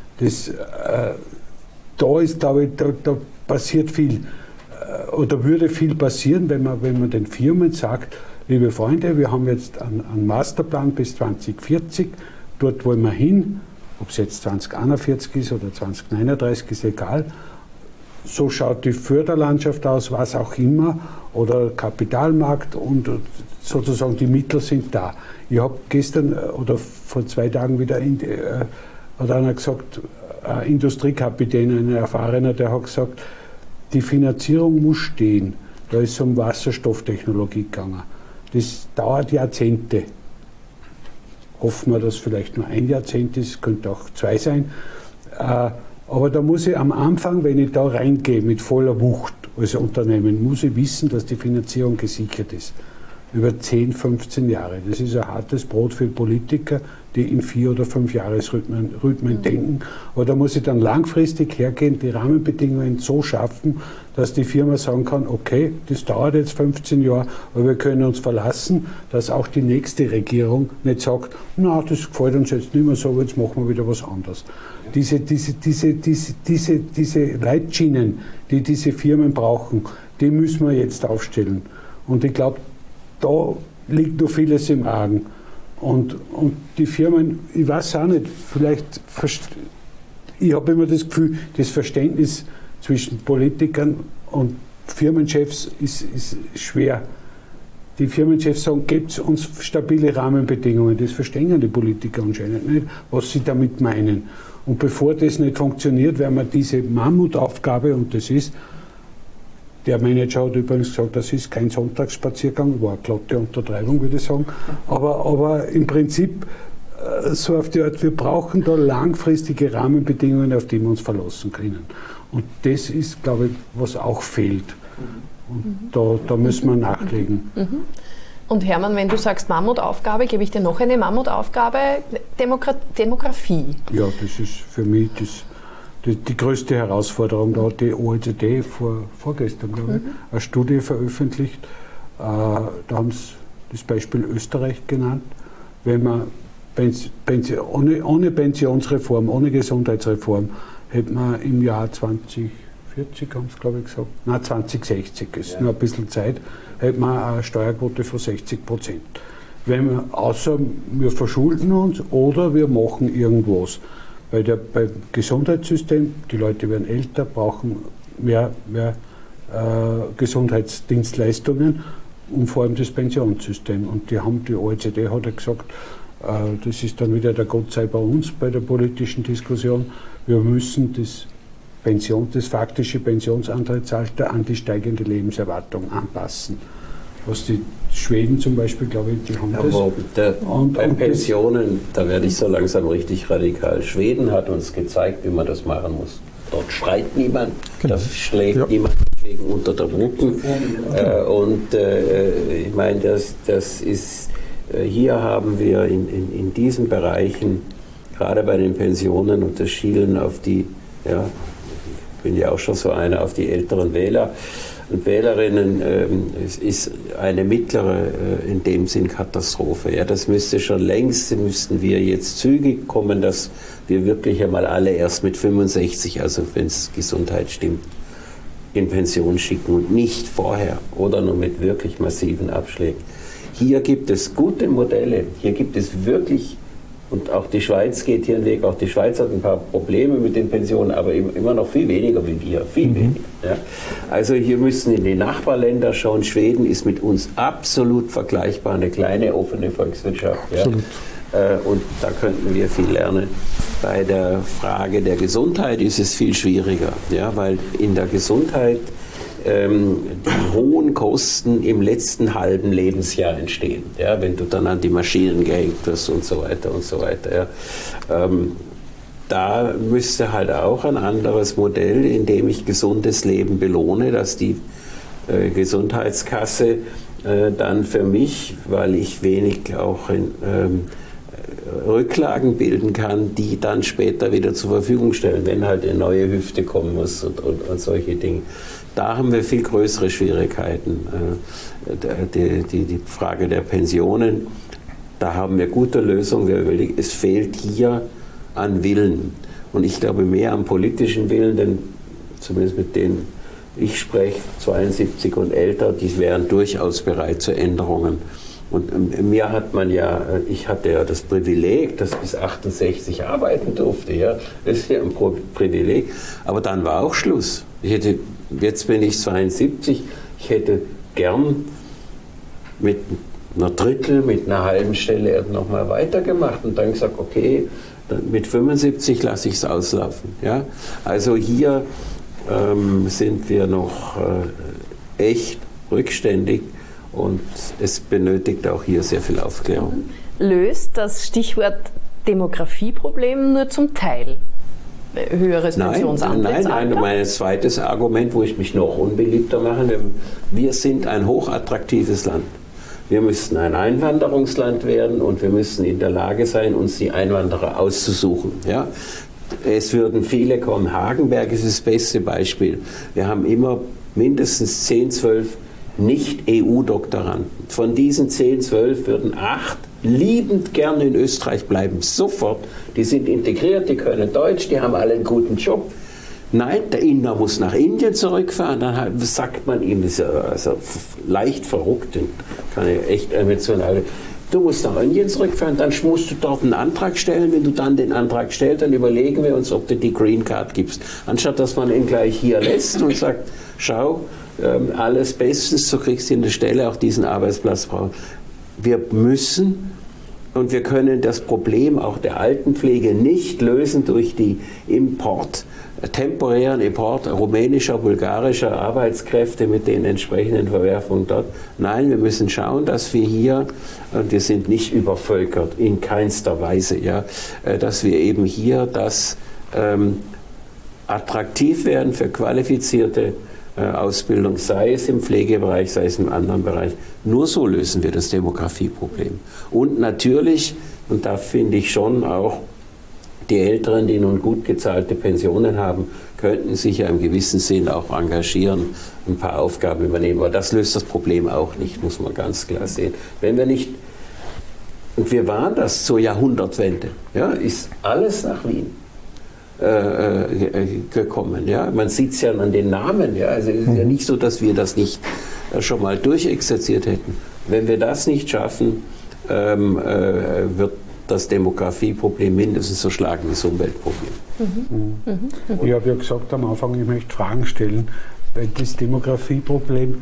Da ist, glaube ich, da passiert viel, oder würde viel passieren, wenn man den Firmen sagt, liebe Freunde, wir haben jetzt einen Masterplan bis 2040, dort wollen wir hin, ob es jetzt 2041 ist oder 2039, ist egal. So schaut die Förderlandschaft aus, was auch immer, oder Kapitalmarkt und sozusagen die Mittel sind da. Ich habe gestern oder vor 2 Tagen wieder, hat einer gesagt, ein Industriekapitän, ein Erfahrener, der hat gesagt, die Finanzierung muss stehen. Da ist es um Wasserstofftechnologie gegangen. Das dauert Jahrzehnte. Hoffen wir, dass vielleicht nur 1 Jahrzehnt ist, könnte auch 2 sein. Aber da muss ich am Anfang, wenn ich da reingehe mit voller Wucht als Unternehmen, muss ich wissen, dass die Finanzierung gesichert ist. Über 10, 15 Jahre. Das ist ein hartes Brot für Politiker, die in 4- oder 5-Jahresrhythmen denken. Aber da muss ich dann langfristig hergehen, die Rahmenbedingungen so schaffen, dass die Firma sagen kann, okay, das dauert jetzt 15 Jahre, aber wir können uns verlassen, dass auch die nächste Regierung nicht sagt, na, das gefällt uns jetzt nicht mehr so, jetzt machen wir wieder was anderes. Diese Leitschienen, die diese Firmen brauchen, die müssen wir jetzt aufstellen. Und ich glaube, da liegt noch vieles im Argen. Und die Firmen, ich weiß auch nicht, vielleicht, ich habe immer das Gefühl, das Verständnis zwischen Politikern und Firmenchefs ist schwer. Die Firmenchefs sagen, gebt uns stabile Rahmenbedingungen. Das verstehen die Politiker anscheinend nicht, was sie damit meinen. Und bevor das nicht funktioniert, werden wir diese Mammutaufgabe, und das ist, Der Manager hat übrigens gesagt, das ist kein Sonntagsspaziergang, war eine glatte Untertreibung, würde ich sagen. Aber im Prinzip so auf die Art, wir brauchen da langfristige Rahmenbedingungen, auf die wir uns verlassen können. Und das ist, glaube ich, was auch fehlt. Und da müssen wir nachlegen. Und Hermann, wenn du sagst Mammutaufgabe, gebe ich dir noch eine Mammutaufgabe, Demografie. Ja, das ist für mich die größte Herausforderung. Da hat die OECD vorgestern, glaube ich, eine Studie veröffentlicht. Da haben sie das Beispiel Österreich genannt. Wenn man ohne Pensionsreform, ohne Gesundheitsreform, hätte man im Jahr 2040, haben sie, glaube ich, gesagt, nein, 2060, ist nur ein bisschen Zeit, hätte man eine Steuerquote von 60%. Außer wir verschulden uns oder wir machen irgendwas. Beim Gesundheitssystem, die Leute werden älter, brauchen mehr Gesundheitsdienstleistungen und vor allem das Pensionssystem. Und die OECD hat ja gesagt, das ist dann wieder der Gott sei bei uns bei der politischen Diskussion, wir müssen das faktische Pensionsantrittsalter an die steigende Lebenserwartung anpassen. Was die Schweden zum Beispiel, glaube ich, die haben das. Bei Pensionen, da werde ich so langsam richtig radikal. Schweden hat uns gezeigt, wie man das machen muss. Dort schreit niemand, da schlägt niemand gegen unter der Rücken. Ich meine, das ist, hier haben wir in diesen Bereichen, gerade bei den Pensionen und das Schielen auf die, ja, ich bin ja auch schon so einer, auf die älteren Wähler und Wählerinnen, es ist eine mittlere, in dem Sinn Katastrophe. Ja, das müssten wir jetzt zügig kommen, dass wir wirklich einmal alle erst mit 65, also wenn es Gesundheit stimmt, in Pension schicken und nicht vorher oder nur mit wirklich massiven Abschlägen. Hier gibt es gute Modelle, hier gibt es wirklich. Und auch die Schweiz geht hier einen Weg. Auch die Schweiz hat ein paar Probleme mit den Pensionen, aber immer noch viel weniger wie wir. Viel weniger. Ja. Also hier müssen in die Nachbarländer schauen. Schweden ist mit uns absolut vergleichbar. Eine kleine, offene Volkswirtschaft. Ja. Und da könnten wir viel lernen. Bei der Frage der Gesundheit ist es viel schwieriger. Ja, weil in der Gesundheit die hohen Kosten im letzten halben Lebensjahr entstehen. Ja, wenn du dann an die Maschinen gehängt wirst und so weiter und so weiter. Ja. Da müsste halt auch ein anderes Modell, in dem ich gesundes Leben belohne, dass die Gesundheitskasse dann für mich, weil ich wenig auch Rücklagen bilden kann, die dann später wieder zur Verfügung stellen, wenn halt eine neue Hüfte kommen muss und solche Dinge. Da haben wir viel größere Schwierigkeiten. Die Frage der Pensionen, da haben wir gute Lösungen. Es fehlt hier an Willen. Und ich glaube mehr am politischen Willen, denn zumindest mit denen ich spreche, 72 und älter, die wären durchaus bereit zu Änderungen. Und ich hatte ja das Privileg, dass ich bis 68 arbeiten durfte. Ja. Das ist ja ein Privileg. Aber dann war auch Schluss. Jetzt bin ich 72, ich hätte gern mit einer Drittel, mit einer halben Stelle nochmal weitergemacht und dann gesagt, okay, mit 75 lasse ich es auslaufen. Ja. Also hier sind wir noch echt rückständig. Und es benötigt auch hier sehr viel Aufklärung. Löst das Stichwort Demografieproblem nur zum Teil höheres Pensionsantrittsalter? Nein, mein zweites Argument, wo ich mich noch unbeliebter mache, wir sind ein hochattraktives Land. Wir müssten ein Einwanderungsland werden und wir müssen in der Lage sein, uns die Einwanderer auszusuchen. Ja? Es würden viele kommen. Hagenberg ist das beste Beispiel. Wir haben immer mindestens 10, 12 Nicht-EU-Doktoranden. Von diesen 10, 12 würden 8 liebend gerne in Österreich bleiben. Sofort. Die sind integriert, die können Deutsch, die haben alle einen guten Job. Nein, der Inder muss nach Indien zurückfahren. Dann sagt man ihm, das ist also leicht verrückt, kann ich echt emotional. Du musst nach Indien zurückfahren, dann musst du dort einen Antrag stellen. Wenn du dann den Antrag stellst, dann überlegen wir uns, ob du die Green Card gibst. Anstatt dass man ihn gleich hier lässt und sagt, schau, alles bestens, so kriegst du eine Stelle, auch diesen Arbeitsplatz brauchen. Wir müssen und wir können das Problem auch der Altenpflege nicht lösen durch die temporären Import rumänischer, bulgarischer Arbeitskräfte mit den entsprechenden Verwerfungen dort. Nein, wir müssen schauen, dass wir hier, wir sind nicht übervölkert, in keinster Weise, ja, dass wir eben hier das attraktiv werden für qualifizierte Ausbildung, sei es im Pflegebereich, sei es im anderen Bereich. Nur so lösen wir das Demografieproblem. Und natürlich, und da finde ich schon auch, die Älteren, die nun gut gezahlte Pensionen haben, könnten sich ja im gewissen Sinn auch engagieren, ein paar Aufgaben übernehmen. Aber das löst das Problem auch nicht, muss man ganz klar sehen. Wenn wir nicht, und wir waren das zur Jahrhundertwende, ja, ist alles nach Wien gekommen. Ja? Man sieht es ja an den Namen. Ja? Also es ist ja nicht so, dass wir das nicht schon mal durchexerziert hätten. Wenn wir das nicht schaffen, wird das Demografieproblem mindestens so schlagen wie das Umweltproblem. Ich habe ja gesagt am Anfang, ich möchte Fragen stellen, weil das Demografieproblem,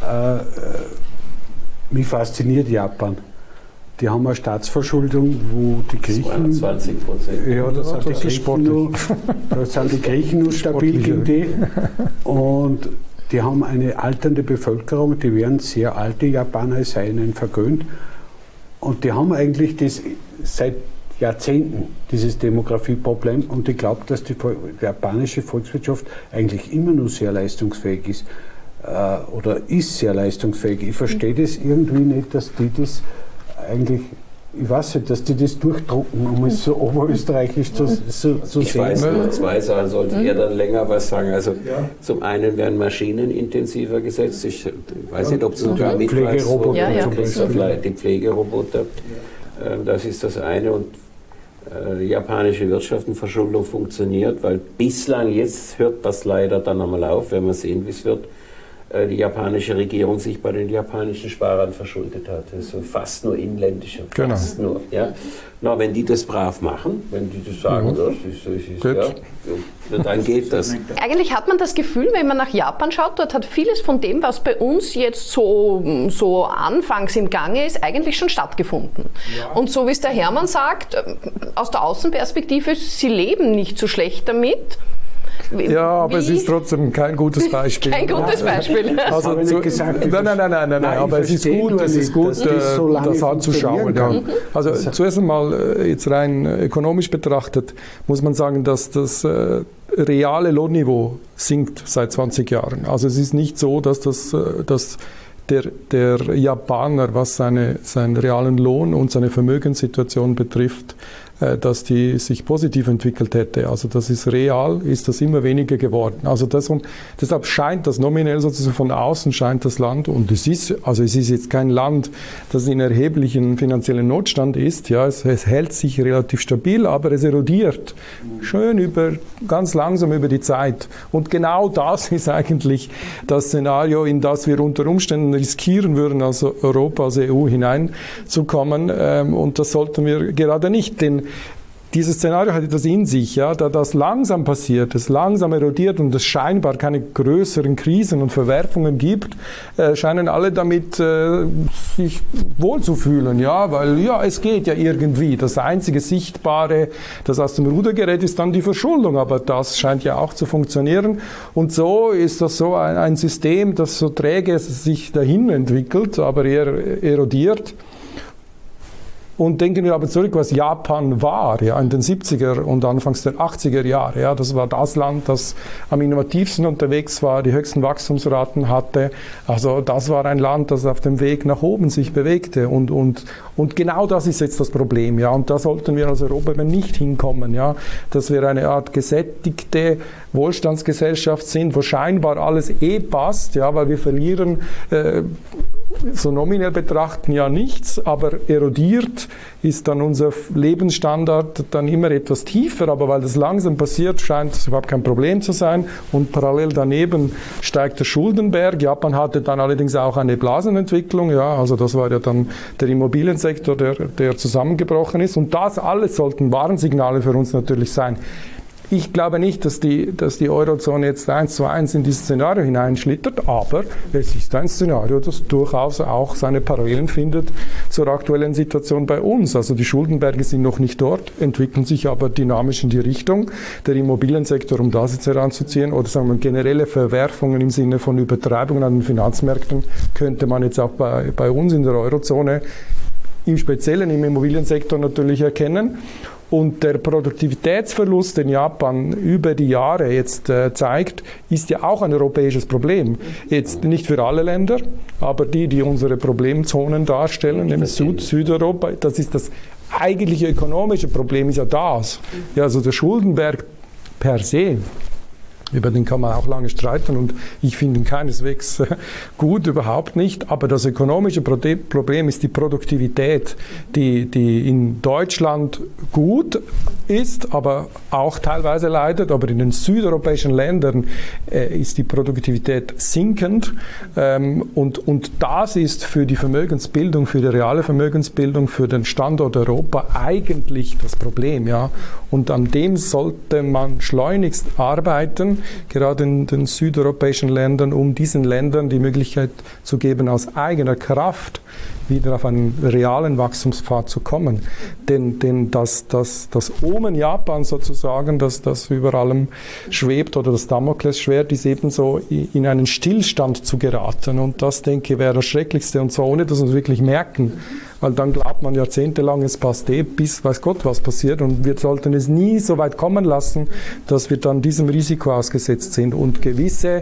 mich fasziniert Japan. Die haben eine Staatsverschuldung, wo die Griechen... 20%. Ja, das sind die Griechen nur stabil gegen die. Und die haben eine alternde Bevölkerung, die werden sehr alt, die Japaner, es sei ihnen vergönnt. Und die haben eigentlich das seit Jahrzehnten, dieses Demografieproblem. Und ich glaube, dass die japanische Volkswirtschaft eigentlich immer nur sehr leistungsfähig ist. Oder ist sehr leistungsfähig. Ich verstehe das irgendwie nicht, dass die das eigentlich, ich weiß nicht, dass die das durchdrucken, um es so oberösterreichisch zu sehen. Ich weiß nur zwei Sachen, sollte er dann länger was sagen. Also zum einen werden Maschinen intensiver gesetzt. Ich weiß nicht, ob es sogar mit die Pflegeroboter. Das ist das eine. Und die japanische Wirtschaftsverschuldung funktioniert, weil bislang, jetzt hört das leider dann einmal auf, wenn wir sehen, wie es wird, die japanische Regierung sich bei den japanischen Sparern verschuldet hat. Also fast nur inländische. Genau. Fast nur, ja. Na, wenn die das brav machen, wenn die das sagen, das ist ja, dann geht das. Eigentlich hat man das Gefühl, wenn man nach Japan schaut, dort hat vieles von dem, was bei uns jetzt so anfangs im Gange ist, eigentlich schon stattgefunden. Ja. Und so wie es der Hermann sagt, aus der Außenperspektive, sie leben nicht so schlecht damit. Ja, aber es ist trotzdem kein gutes Beispiel. Kein gutes Beispiel. Also nein, aber es ist gut, das anzuschauen. Ja. Also zuerst einmal, jetzt rein ökonomisch betrachtet, muss man sagen, dass das reale Lohnniveau sinkt seit 20 Jahren. Also es ist nicht so, dass der Japaner, was seinen realen Lohn und seine Vermögenssituation betrifft, dass die sich positiv entwickelt hätte. Also das ist real, ist das immer weniger geworden. Also deshalb scheint das nominell sozusagen von außen scheint das Land, und es ist jetzt kein Land, das in erheblichen finanziellen Notstand ist. Ja, es hält sich relativ stabil, aber es erodiert schön ganz langsam über die Zeit. Und genau das ist eigentlich das Szenario, in das wir unter Umständen riskieren würden, als Europa, als EU hineinzukommen. Und das sollten wir gerade nicht, denn dieses Szenario hat etwas in sich, ja, da das langsam passiert, es langsam erodiert und es scheinbar keine größeren Krisen und Verwerfungen gibt, scheinen alle damit sich wohlzufühlen, ja, weil ja, es geht ja irgendwie. Das einzige Sichtbare, das aus dem Ruder gerät, ist dann die Verschuldung, aber das scheint ja auch zu funktionieren. Und so ist das so ein System, das so träge sich dahin entwickelt, aber eher erodiert. Und denken wir aber zurück, was Japan war, ja, in den 70er und anfangs der 80er Jahre. Ja, das war das Land, das am innovativsten unterwegs war, die höchsten Wachstumsraten hatte. Also das war ein Land, das auf dem Weg nach oben sich bewegte. Und genau das ist jetzt das Problem. Ja, und da sollten wir als Europa eben nicht hinkommen. Ja, dass wir eine Art gesättigte Wohlstandsgesellschaft sind, wo scheinbar alles passt, ja, weil wir verlieren so nominell betrachten ja nichts, aber erodiert ist dann unser Lebensstandard dann immer etwas tiefer, aber weil das langsam passiert, scheint es überhaupt kein Problem zu sein, und parallel daneben steigt der Schuldenberg. Japan hatte dann allerdings auch eine Blasenentwicklung, ja, also das war ja dann der Immobiliensektor, der zusammengebrochen ist, und das alles sollten Warnsignale für uns natürlich sein. Ich glaube nicht, dass die Eurozone jetzt 1:1 in dieses Szenario hineinschlittert, aber es ist ein Szenario, das durchaus auch seine Parallelen findet zur aktuellen Situation bei uns. Also die Schuldenberge sind noch nicht dort, entwickeln sich aber dynamisch in die Richtung. Der Immobiliensektor, um das jetzt heranzuziehen, oder sagen wir generelle Verwerfungen im Sinne von Übertreibungen an den Finanzmärkten, könnte man jetzt auch bei uns in der Eurozone im Speziellen im Immobiliensektor natürlich erkennen. Und der Produktivitätsverlust, den Japan über die Jahre jetzt zeigt, ist ja auch ein europäisches Problem. Jetzt nicht für alle Länder, aber die unsere Problemzonen darstellen, nämlich Südeuropa, das ist das eigentliche ökonomische Problem, ist ja das. Ja, also der Schuldenberg per se, über den kann man auch lange streiten und ich finde ihn keineswegs gut, überhaupt nicht. Aber das ökonomische Problem ist die Produktivität, die in Deutschland gut ist, aber auch teilweise leidet. Aber in den südeuropäischen Ländern ist die Produktivität sinkend. Und das ist für die Vermögensbildung, für die reale Vermögensbildung, für den Standort Europa eigentlich das Problem. Ja? Und an dem sollte man schleunigst arbeiten, gerade in den südeuropäischen Ländern, um diesen Ländern die Möglichkeit zu geben, aus eigener Kraft wieder auf einen realen Wachstumspfad zu kommen. Denn das Omen Japan sozusagen, das über allem schwebt, oder das Damoklesschwert, ist eben so in einen Stillstand zu geraten. Und das, denke ich, wäre das Schrecklichste. Und zwar ohne, dass wir es wirklich merken. Weil dann glaubt man jahrzehntelang, es passt bis weiß Gott was passiert. Und wir sollten es nie so weit kommen lassen, dass wir dann diesem Risiko ausgesetzt sind. Und gewisse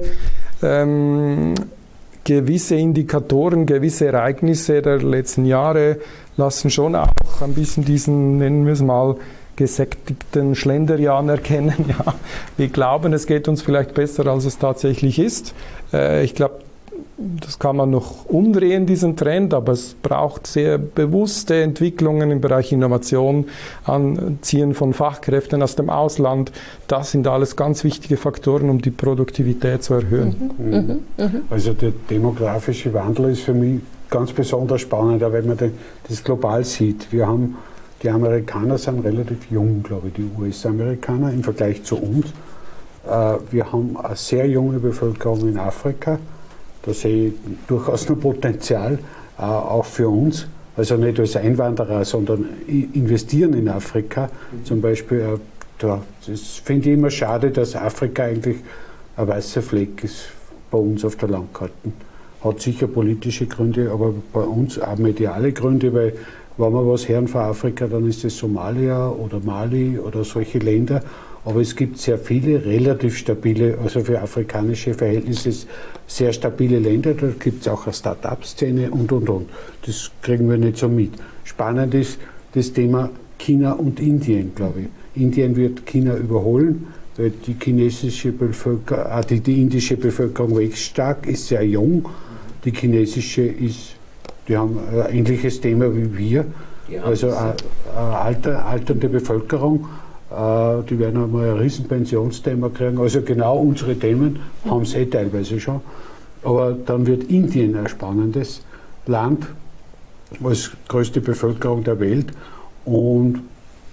Indikatoren, gewisse Ereignisse der letzten Jahre lassen schon auch ein bisschen diesen, nennen wir es mal, gesättigten Schlenderian erkennen. Ja, wir glauben, es geht uns vielleicht besser, als es tatsächlich ist. Ich glaube, das kann man noch umdrehen, diesen Trend, aber es braucht sehr bewusste Entwicklungen im Bereich Innovation, Anziehen von Fachkräften aus dem Ausland. Das sind alles ganz wichtige Faktoren, um die Produktivität zu erhöhen. Also der demografische Wandel ist für mich ganz besonders spannend, wenn man das global sieht. Die Amerikaner sind relativ jung, glaube ich, die US-Amerikaner im Vergleich zu uns. Wir haben eine sehr junge Bevölkerung in Afrika. Da sehe ich durchaus noch Potenzial, auch für uns. Also nicht als Einwanderer, sondern investieren in Afrika. Zum Beispiel, das finde ich immer schade, dass Afrika eigentlich ein weißer Fleck ist bei uns auf der Landkarte. Hat sicher politische Gründe, aber bei uns auch mediale Gründe, weil wenn wir was hören von Afrika, dann ist es Somalia oder Mali oder solche Länder. Aber es gibt sehr viele relativ stabile, also für afrikanische Verhältnisse sehr stabile Länder. Da gibt es auch eine Start-up-Szene und. Das kriegen wir nicht so mit. Spannend ist das Thema China und Indien, glaube ich. Indien wird China überholen, weil die chinesische Bevölkerung, die indische Bevölkerung wächst stark, ist sehr jung. Die chinesische die haben ein ähnliches Thema wie wir, also eine alternde Bevölkerung. Die werden einmal ein riesen Pensionsthema kriegen. Also genau unsere Themen haben sie teilweise schon. Aber dann wird Indien ein spannendes Land als größte Bevölkerung der Welt. Und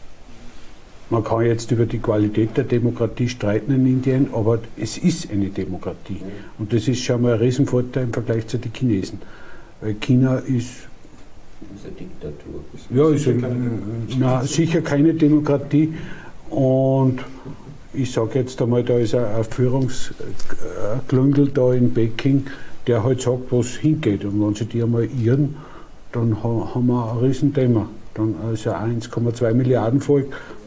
man kann jetzt über die Qualität der Demokratie streiten in Indien, aber es ist eine Demokratie. Und das ist schon mal ein Riesenvorteil im Vergleich zu den Chinesen. Weil China ist eine Diktatur. Ja, sicher keine Demokratie. Und ich sage jetzt einmal, da ist ein Führungsklüngel da in Peking, der halt sagt, wo es hingeht. Und wenn sie die einmal irren, dann haben wir ein Riesenthema. Dann ist ja 1,2 Milliarden Volk,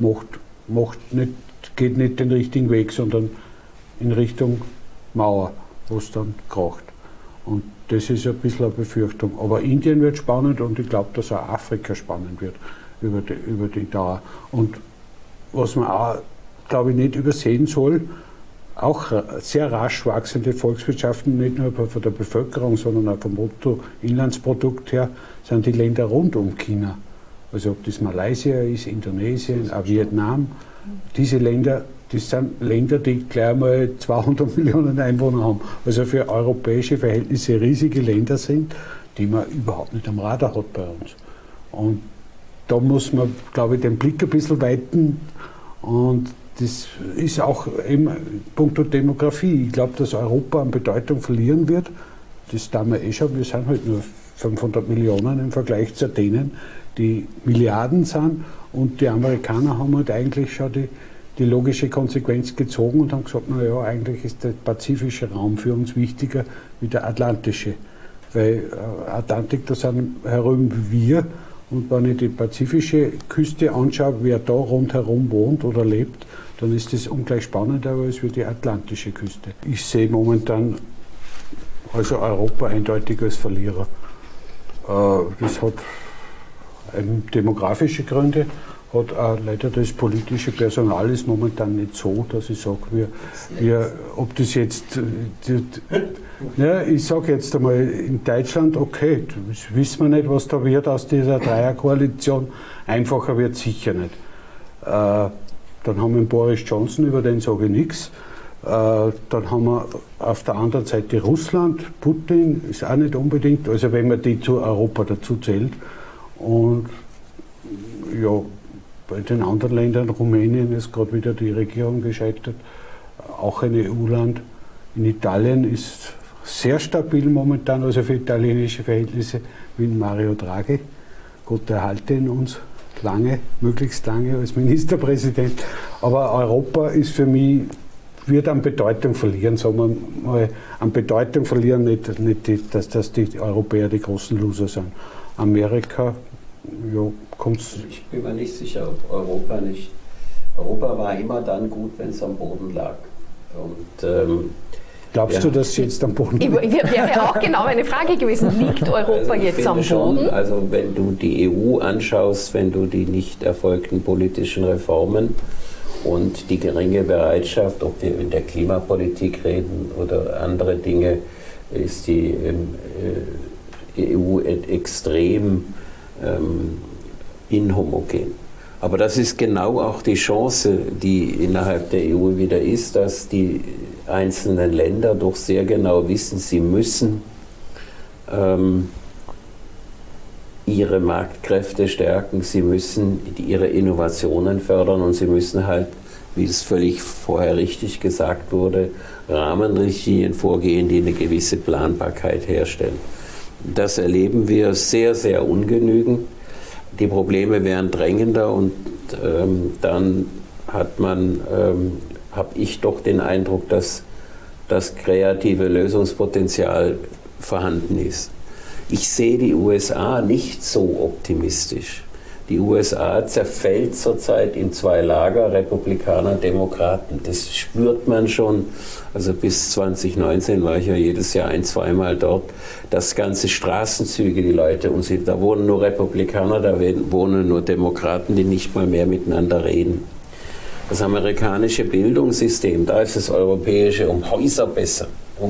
geht nicht den richtigen Weg, sondern in Richtung Mauer, wo es dann kracht. Und das ist ein bisschen eine Befürchtung. Aber Indien wird spannend und ich glaube, dass auch Afrika spannend wird über die Dauer. Und was man auch, glaube ich, nicht übersehen soll, auch sehr rasch wachsende Volkswirtschaften, nicht nur von der Bevölkerung, sondern auch vom Bruttoinlandsprodukt her, sind die Länder rund um China. Also ob das Malaysia ist, Indonesien, auch Vietnam. Diese Länder, das sind Länder, die gleich mal 200 Millionen Einwohner haben. Also für europäische Verhältnisse riesige Länder sind, die man überhaupt nicht am Radar hat bei uns. Und da muss man, glaube ich, den Blick ein bisschen weiten und das ist auch eben punkto Demografie. Ich glaube, dass Europa an Bedeutung verlieren wird. Das tun wir schon. Wir sind halt nur 500 Millionen im Vergleich zu denen, die Milliarden sind. Und die Amerikaner haben halt eigentlich schon die logische Konsequenz gezogen und haben gesagt, naja, eigentlich ist der pazifische Raum für uns wichtiger wie der atlantische. Weil Atlantik, da sind herum wie wir. Und wenn ich die pazifische Küste anschaue, wer da rundherum wohnt oder lebt, dann ist das ungleich spannender als wie die atlantische Küste. Ich sehe momentan also Europa eindeutig als Verlierer. Das hat demografische Gründe, hat auch leider das politische Personal ist momentan nicht so, dass ich sage, ob das jetzt, ich sage jetzt einmal in Deutschland, okay, das wissen wir nicht, was da wird aus dieser Dreierkoalition, einfacher wird sicher nicht. Dann haben wir einen Boris Johnson, über den sage ich nichts. Dann haben wir auf der anderen Seite Russland, Putin ist auch nicht unbedingt, also wenn man die zu Europa dazu zählt. Und ja, bei den anderen Ländern, Rumänien ist gerade wieder die Regierung gescheitert, auch ein EU-Land. In Italien ist sehr stabil momentan, also für italienische Verhältnisse, wie Mario Draghi. Gott erhalte ihn uns lange, möglichst lange als Ministerpräsident. Aber Europa ist für mich, wird an Bedeutung verlieren, sagen wir mal, an Bedeutung verlieren, nicht dass die Europäer die großen Loser sind. Amerika, ja, kommt's. Ich bin mir nicht sicher, ob Europa nicht. Europa war immer dann gut, wenn es am Boden lag. Und, glaubst du, dass es jetzt am Boden liegt? Wäre auch genau eine Frage gewesen. Liegt Europa jetzt am Boden? Also wenn du die EU anschaust, wenn du die nicht erfolgten politischen Reformen und die geringe Bereitschaft, ob wir in der Klimapolitik reden oder andere Dinge, ist die EU extrem inhomogen. Aber das ist genau auch die Chance, die innerhalb der EU wieder ist, dass die einzelnen Länder doch sehr genau wissen, sie müssen ihre Marktkräfte stärken, sie müssen ihre Innovationen fördern und sie müssen halt, wie es völlig vorher richtig gesagt wurde, Rahmenrichtlinien vorgehen, die eine gewisse Planbarkeit herstellen. Das erleben wir sehr, sehr ungenügend. Die Probleme werden drängender und dann habe ich doch den Eindruck, dass das kreative Lösungspotenzial vorhanden ist. Ich sehe die USA nicht so optimistisch. Die USA zerfällt zurzeit in zwei Lager, Republikaner, Demokraten. Das spürt man schon. Also bis 2019 war ich ja jedes Jahr zweimal dort. Das ganze Straßenzüge, die Leute, und da wohnen nur Republikaner, da wohnen nur Demokraten, die nicht mal mehr miteinander reden. Das amerikanische Bildungssystem, da ist das europäische um Häuser besser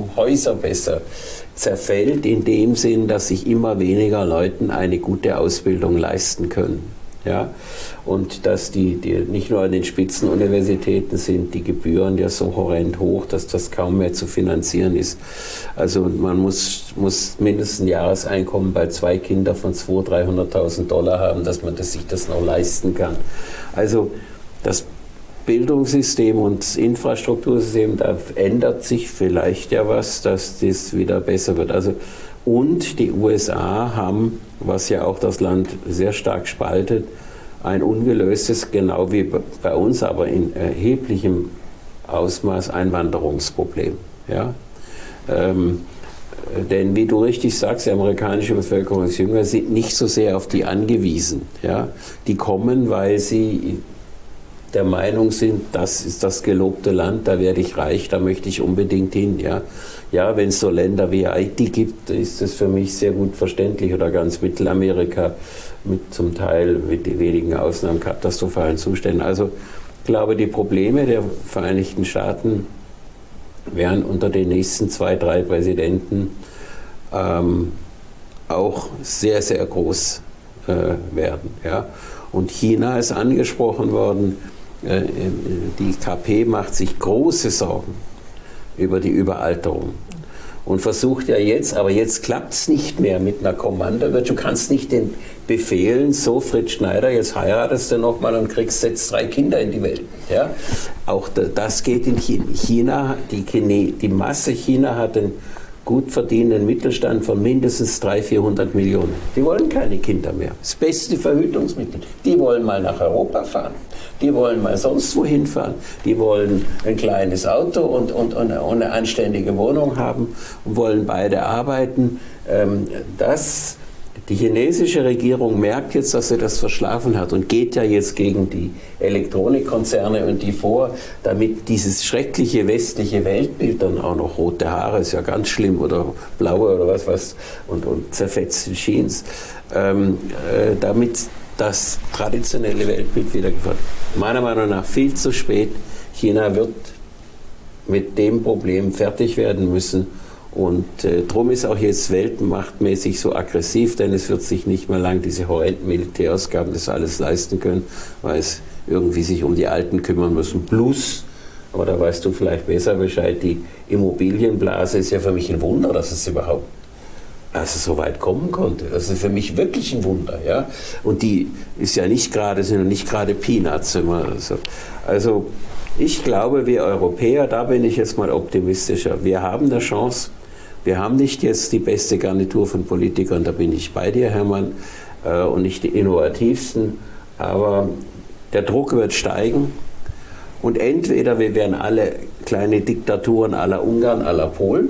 zerfällt in dem Sinn, dass sich immer weniger Leuten eine gute Ausbildung leisten können. Ja? Und dass die nicht nur an den Spitzenuniversitäten sind, die Gebühren ja so horrend hoch, dass das kaum mehr zu finanzieren ist. Also man muss mindestens ein Jahreseinkommen bei 2 Kindern von 200.000, 300.000 Dollar haben, dass man sich das noch leisten kann. Also das Bildungssystem und das Infrastruktursystem, da ändert sich vielleicht ja was, dass das wieder besser wird. Also, und die USA haben, was ja auch das Land sehr stark spaltet, ein ungelöstes, genau wie bei uns, aber in erheblichem Ausmaß Einwanderungsproblem. Ja? Denn wie du richtig sagst, die amerikanische Bevölkerung ist jünger, sind nicht so sehr auf die angewiesen. Ja? Die kommen, weil sie der Meinung sind, das ist das gelobte Land, da werde ich reich, da möchte ich unbedingt hin. Ja, wenn es so Länder wie Haiti gibt, ist das für mich sehr gut verständlich, oder ganz Mittelamerika mit zum Teil mit den wenigen Ausnahmen katastrophalen Zuständen. Also ich glaube, die Probleme der Vereinigten Staaten werden unter den nächsten 2, 3 Präsidenten auch sehr, sehr groß werden. Ja. Und China ist angesprochen worden. Die KP macht sich große Sorgen über die Überalterung. und versucht ja jetzt, aber jetzt klappt es nicht mehr mit einer Kommandowirtschaft. Du kannst nicht den befehlen, so Fritz Schneider, jetzt heiratest du nochmal und kriegst jetzt 3 Kinder in die Welt. Ja? Auch das geht in China. Die Masse China hat einen gut verdienenden Mittelstand von mindestens 300-400 Millionen. Die wollen keine Kinder mehr. Das beste Verhütungsmittel. Die wollen mal nach Europa fahren. Die wollen mal sonst wohin fahren. Die wollen ein kleines Auto und eine anständige Wohnung haben und wollen beide arbeiten. Die chinesische Regierung merkt jetzt, dass sie das verschlafen hat und geht ja jetzt gegen die Elektronikkonzerne und die vor, damit dieses schreckliche westliche Weltbild, dann auch noch rote Haare, ist ja ganz schlimm, oder blaue oder was und zerfetzte Jeans, damit das traditionelle Weltbild wieder gefördert. Meiner Meinung nach viel zu spät. China wird mit dem Problem fertig werden müssen. Und darum ist auch jetzt weltmachtmäßig so aggressiv, denn es wird sich nicht mehr lang diese horrenden Militärausgaben das alles leisten können, weil es irgendwie sich um die Alten kümmern müssen. Plus, aber da weißt du vielleicht besser Bescheid, die Immobilienblase ist ja für mich ein Wunder, dass es überhaupt so weit kommen konnte. Das ist für mich wirklich ein Wunder. Ja? Und die ist ja nicht gerade, sind nicht gerade Peanuts immer. Also ich glaube, wir Europäer, da bin ich jetzt mal optimistischer, wir haben eine Chance. Wir haben nicht jetzt die beste Garnitur von Politikern, da bin ich bei dir, Hermann, und nicht die innovativsten, aber der Druck wird steigen und entweder wir werden alle kleine Diktaturen à la Ungarn, à la Polen,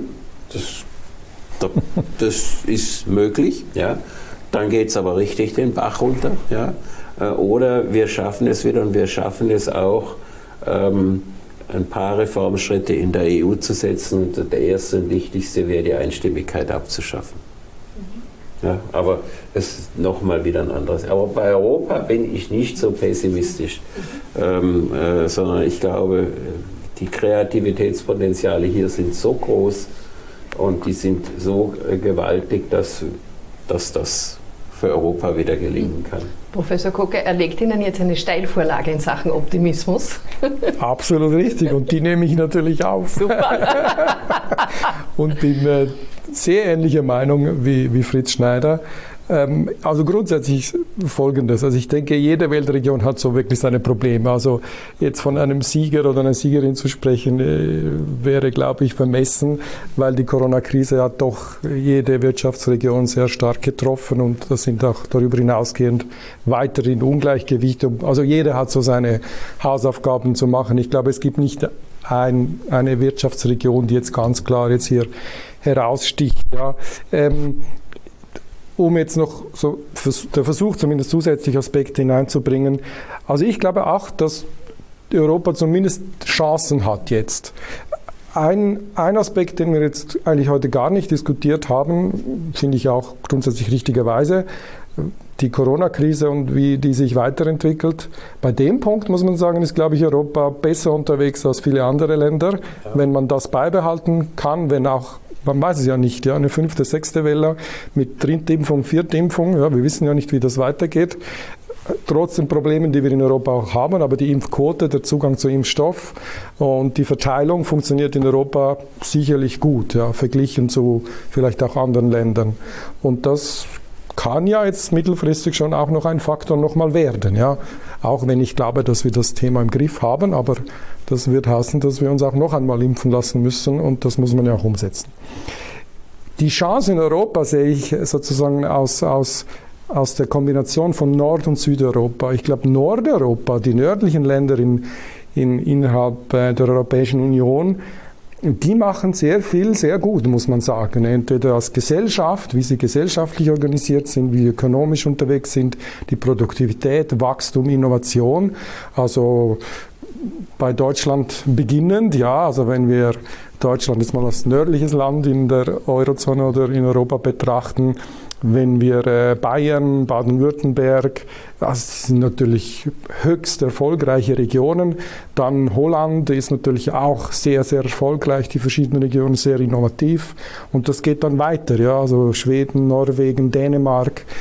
das ist möglich, ja. Dann geht es aber richtig den Bach runter, ja. Oder wir schaffen es wieder und wir schaffen es auch, ein paar Reformschritte in der EU zu setzen. Und der erste und wichtigste wäre, die Einstimmigkeit abzuschaffen. Ja, aber es ist nochmal wieder ein anderes. Aber bei Europa bin ich nicht so pessimistisch, sondern ich glaube, die Kreativitätspotenziale hier sind so groß und die sind so gewaltig, dass das für Europa wieder gelingen kann. Professor Kocke, er legt Ihnen jetzt eine Steilvorlage in Sachen Optimismus. Absolut richtig und die nehme ich natürlich auf. Super. Und bin sehr ähnlicher Meinung wie Fritz Schneider. Also grundsätzlich Folgendes, also ich denke, jede Weltregion hat so wirklich seine Probleme. Also jetzt von einem Sieger oder einer Siegerin zu sprechen, wäre, glaube ich, vermessen, weil die Corona-Krise hat doch jede Wirtschaftsregion sehr stark getroffen und das sind auch darüber hinausgehend weiterhin Ungleichgewichte. Also jeder hat so seine Hausaufgaben zu machen. Ich glaube, es gibt nicht eine Wirtschaftsregion, die jetzt ganz klar jetzt hier heraussticht. Ja. Um jetzt noch so der Versuch, zumindest zusätzliche Aspekte hineinzubringen. Also ich glaube auch, dass Europa zumindest Chancen hat jetzt. Ein Aspekt, den wir jetzt eigentlich heute gar nicht diskutiert haben, finde ich auch grundsätzlich richtigerweise, die Corona-Krise und wie die sich weiterentwickelt. Bei dem Punkt muss man sagen, ist, glaube ich, Europa besser unterwegs als viele andere Länder, wenn man das beibehalten kann, wenn auch, man weiß es ja nicht, ja, eine 5., 6. Welle mit 3. Impfung, 4. Impfung, ja, wir wissen ja nicht, wie das weitergeht. Trotz den Problemen, die wir in Europa auch haben, aber die Impfquote, der Zugang zu Impfstoff und die Verteilung funktioniert in Europa sicherlich gut, ja, verglichen zu vielleicht auch anderen Ländern. Und das kann ja jetzt mittelfristig schon auch noch ein Faktor nochmal werden, ja. Auch wenn ich glaube, dass wir das Thema im Griff haben, aber das wird heißen, dass wir uns auch noch einmal impfen lassen müssen und das muss man ja auch umsetzen. Die Chance in Europa sehe ich sozusagen aus der Kombination von Nord- und Südeuropa. Ich glaube, Nordeuropa, die nördlichen Länder innerhalb der Europäischen Union, die machen sehr viel, sehr gut, muss man sagen. Entweder als Gesellschaft, wie sie gesellschaftlich organisiert sind, wie sie ökonomisch unterwegs sind, die Produktivität, Wachstum, Innovation. Also bei Deutschland beginnend, ja, also wenn wir Deutschland jetzt mal als nördliches Land in der Eurozone oder in Europa betrachten, wenn wir Bayern, Baden-Württemberg, das sind natürlich höchst erfolgreiche Regionen. Dann Holland ist natürlich auch sehr, sehr erfolgreich, die verschiedenen Regionen sehr innovativ. Und das geht dann weiter, ja, also Schweden, Norwegen, Dänemark.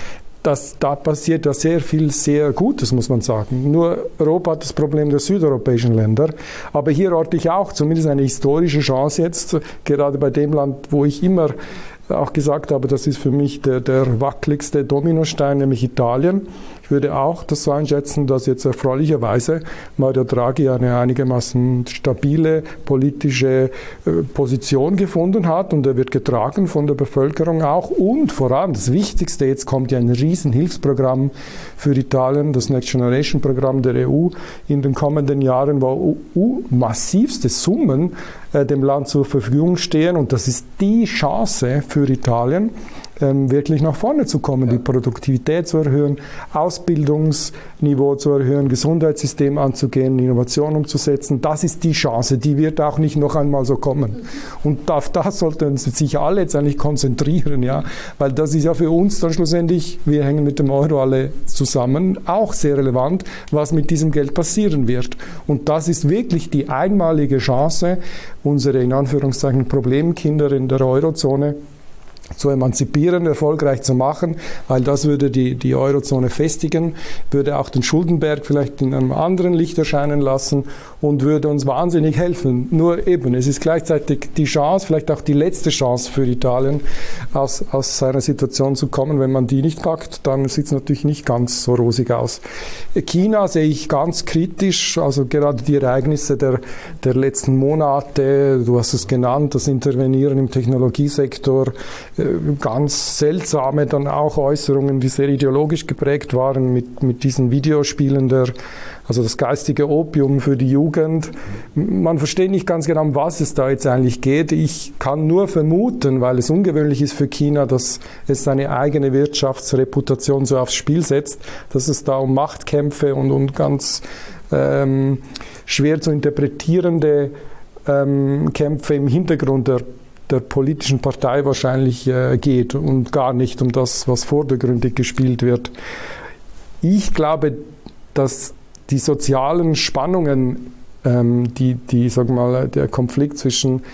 da passiert ja sehr viel sehr Gutes, muss man sagen. Nur Europa hat das Problem der südeuropäischen Länder. Aber hier orte ich auch zumindest eine historische Chance jetzt, gerade bei dem Land, wo ich immer auch gesagt habe, das ist für mich der wackeligste Dominostein, nämlich Italien. Ich würde auch das so einschätzen, dass jetzt erfreulicherweise Mario Draghi eine einigermaßen stabile politische Position gefunden hat und er wird getragen von der Bevölkerung auch. Und vor allem das Wichtigste, jetzt kommt ja ein Riesenhilfsprogramm für Italien, das Next Generation Programm der EU in den kommenden Jahren, wo massivste Summen dem Land zur Verfügung stehen und das ist die Chance für Italien, wirklich nach vorne zu kommen, die Produktivität zu erhöhen, Ausbildungsniveau zu erhöhen, Gesundheitssystem anzugehen, Innovation umzusetzen. Das ist die Chance, die wird auch nicht noch einmal so kommen. Und auf das sollten sich alle jetzt eigentlich konzentrieren, ja, weil das ist ja für uns dann schlussendlich, wir hängen mit dem Euro alle zusammen, auch sehr relevant, was mit diesem Geld passieren wird. Und das ist wirklich die einmalige Chance, unsere in Anführungszeichen Problemkinder in der Eurozone zu emanzipieren, erfolgreich zu machen, weil das würde die Eurozone festigen, würde auch den Schuldenberg vielleicht in einem anderen Licht erscheinen lassen und würde uns wahnsinnig helfen. Nur eben, es ist gleichzeitig die Chance, vielleicht auch die letzte Chance für Italien, aus seiner Situation zu kommen. Wenn man die nicht packt, dann sieht es natürlich nicht ganz so rosig aus. China sehe ich ganz kritisch, also gerade die Ereignisse der letzten Monate, du hast es genannt, das Intervenieren im Technologiesektor, ganz seltsame dann auch Äußerungen, die sehr ideologisch geprägt waren mit diesen Videospielen, also das geistige Opium für die Jugend. Man versteht nicht ganz genau, um was es da jetzt eigentlich geht. Ich kann nur vermuten, weil es ungewöhnlich ist für China, dass es seine eigene Wirtschaftsreputation so aufs Spiel setzt, dass es da um Machtkämpfe und ganz schwer zu interpretierende Kämpfe im Hintergrund der politischen Partei wahrscheinlich geht und gar nicht um das, was vordergründig gespielt wird. Ich glaube, dass die sozialen Spannungen, sagen wir mal, der Konflikt zwischen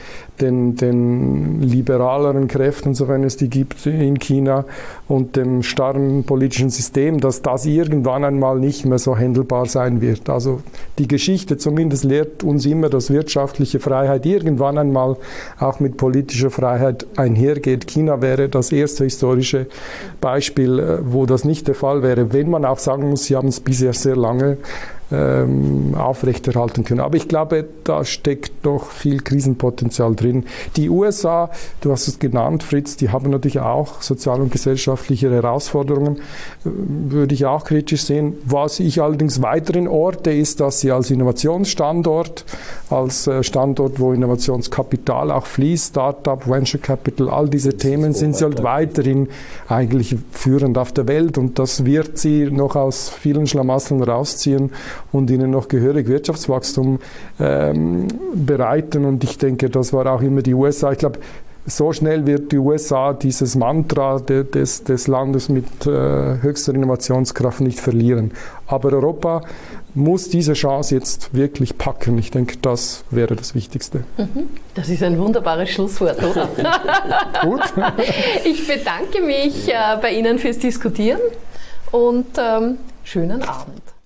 den liberaleren Kräften, sofern es die gibt in China, und dem starren politischen System, dass das irgendwann einmal nicht mehr so handelbar sein wird. Also die Geschichte zumindest lehrt uns immer, dass wirtschaftliche Freiheit irgendwann einmal auch mit politischer Freiheit einhergeht. China wäre das erste historische Beispiel, wo das nicht der Fall wäre, wenn man auch sagen muss, sie haben es bisher sehr lange aufrechterhalten können. Aber ich glaube, da steckt noch viel Krisenpotenzial drin. Die USA, du hast es genannt, Fritz, die haben natürlich auch sozial- und gesellschaftliche Herausforderungen, würde ich auch kritisch sehen. Was ich allerdings weiterhin orte, ist, dass sie als Innovationsstandort, als Standort, wo Innovationskapital auch fließt, Startup, Venture Capital, all diese Themen sind sie halt weiterhin eigentlich führend auf der Welt und das wird sie noch aus vielen Schlamassel rausziehen und ihnen noch gehörig Wirtschaftswachstum bereiten. Und ich denke, das war auch immer die USA. Ich glaube, so schnell wird die USA dieses Mantra des Landes mit höchster Innovationskraft nicht verlieren. Aber Europa muss diese Chance jetzt wirklich packen. Ich denke, das wäre das Wichtigste. Das ist ein wunderbares Schlusswort, oder? Gut. Ich bedanke mich bei Ihnen fürs Diskutieren und schönen Abend.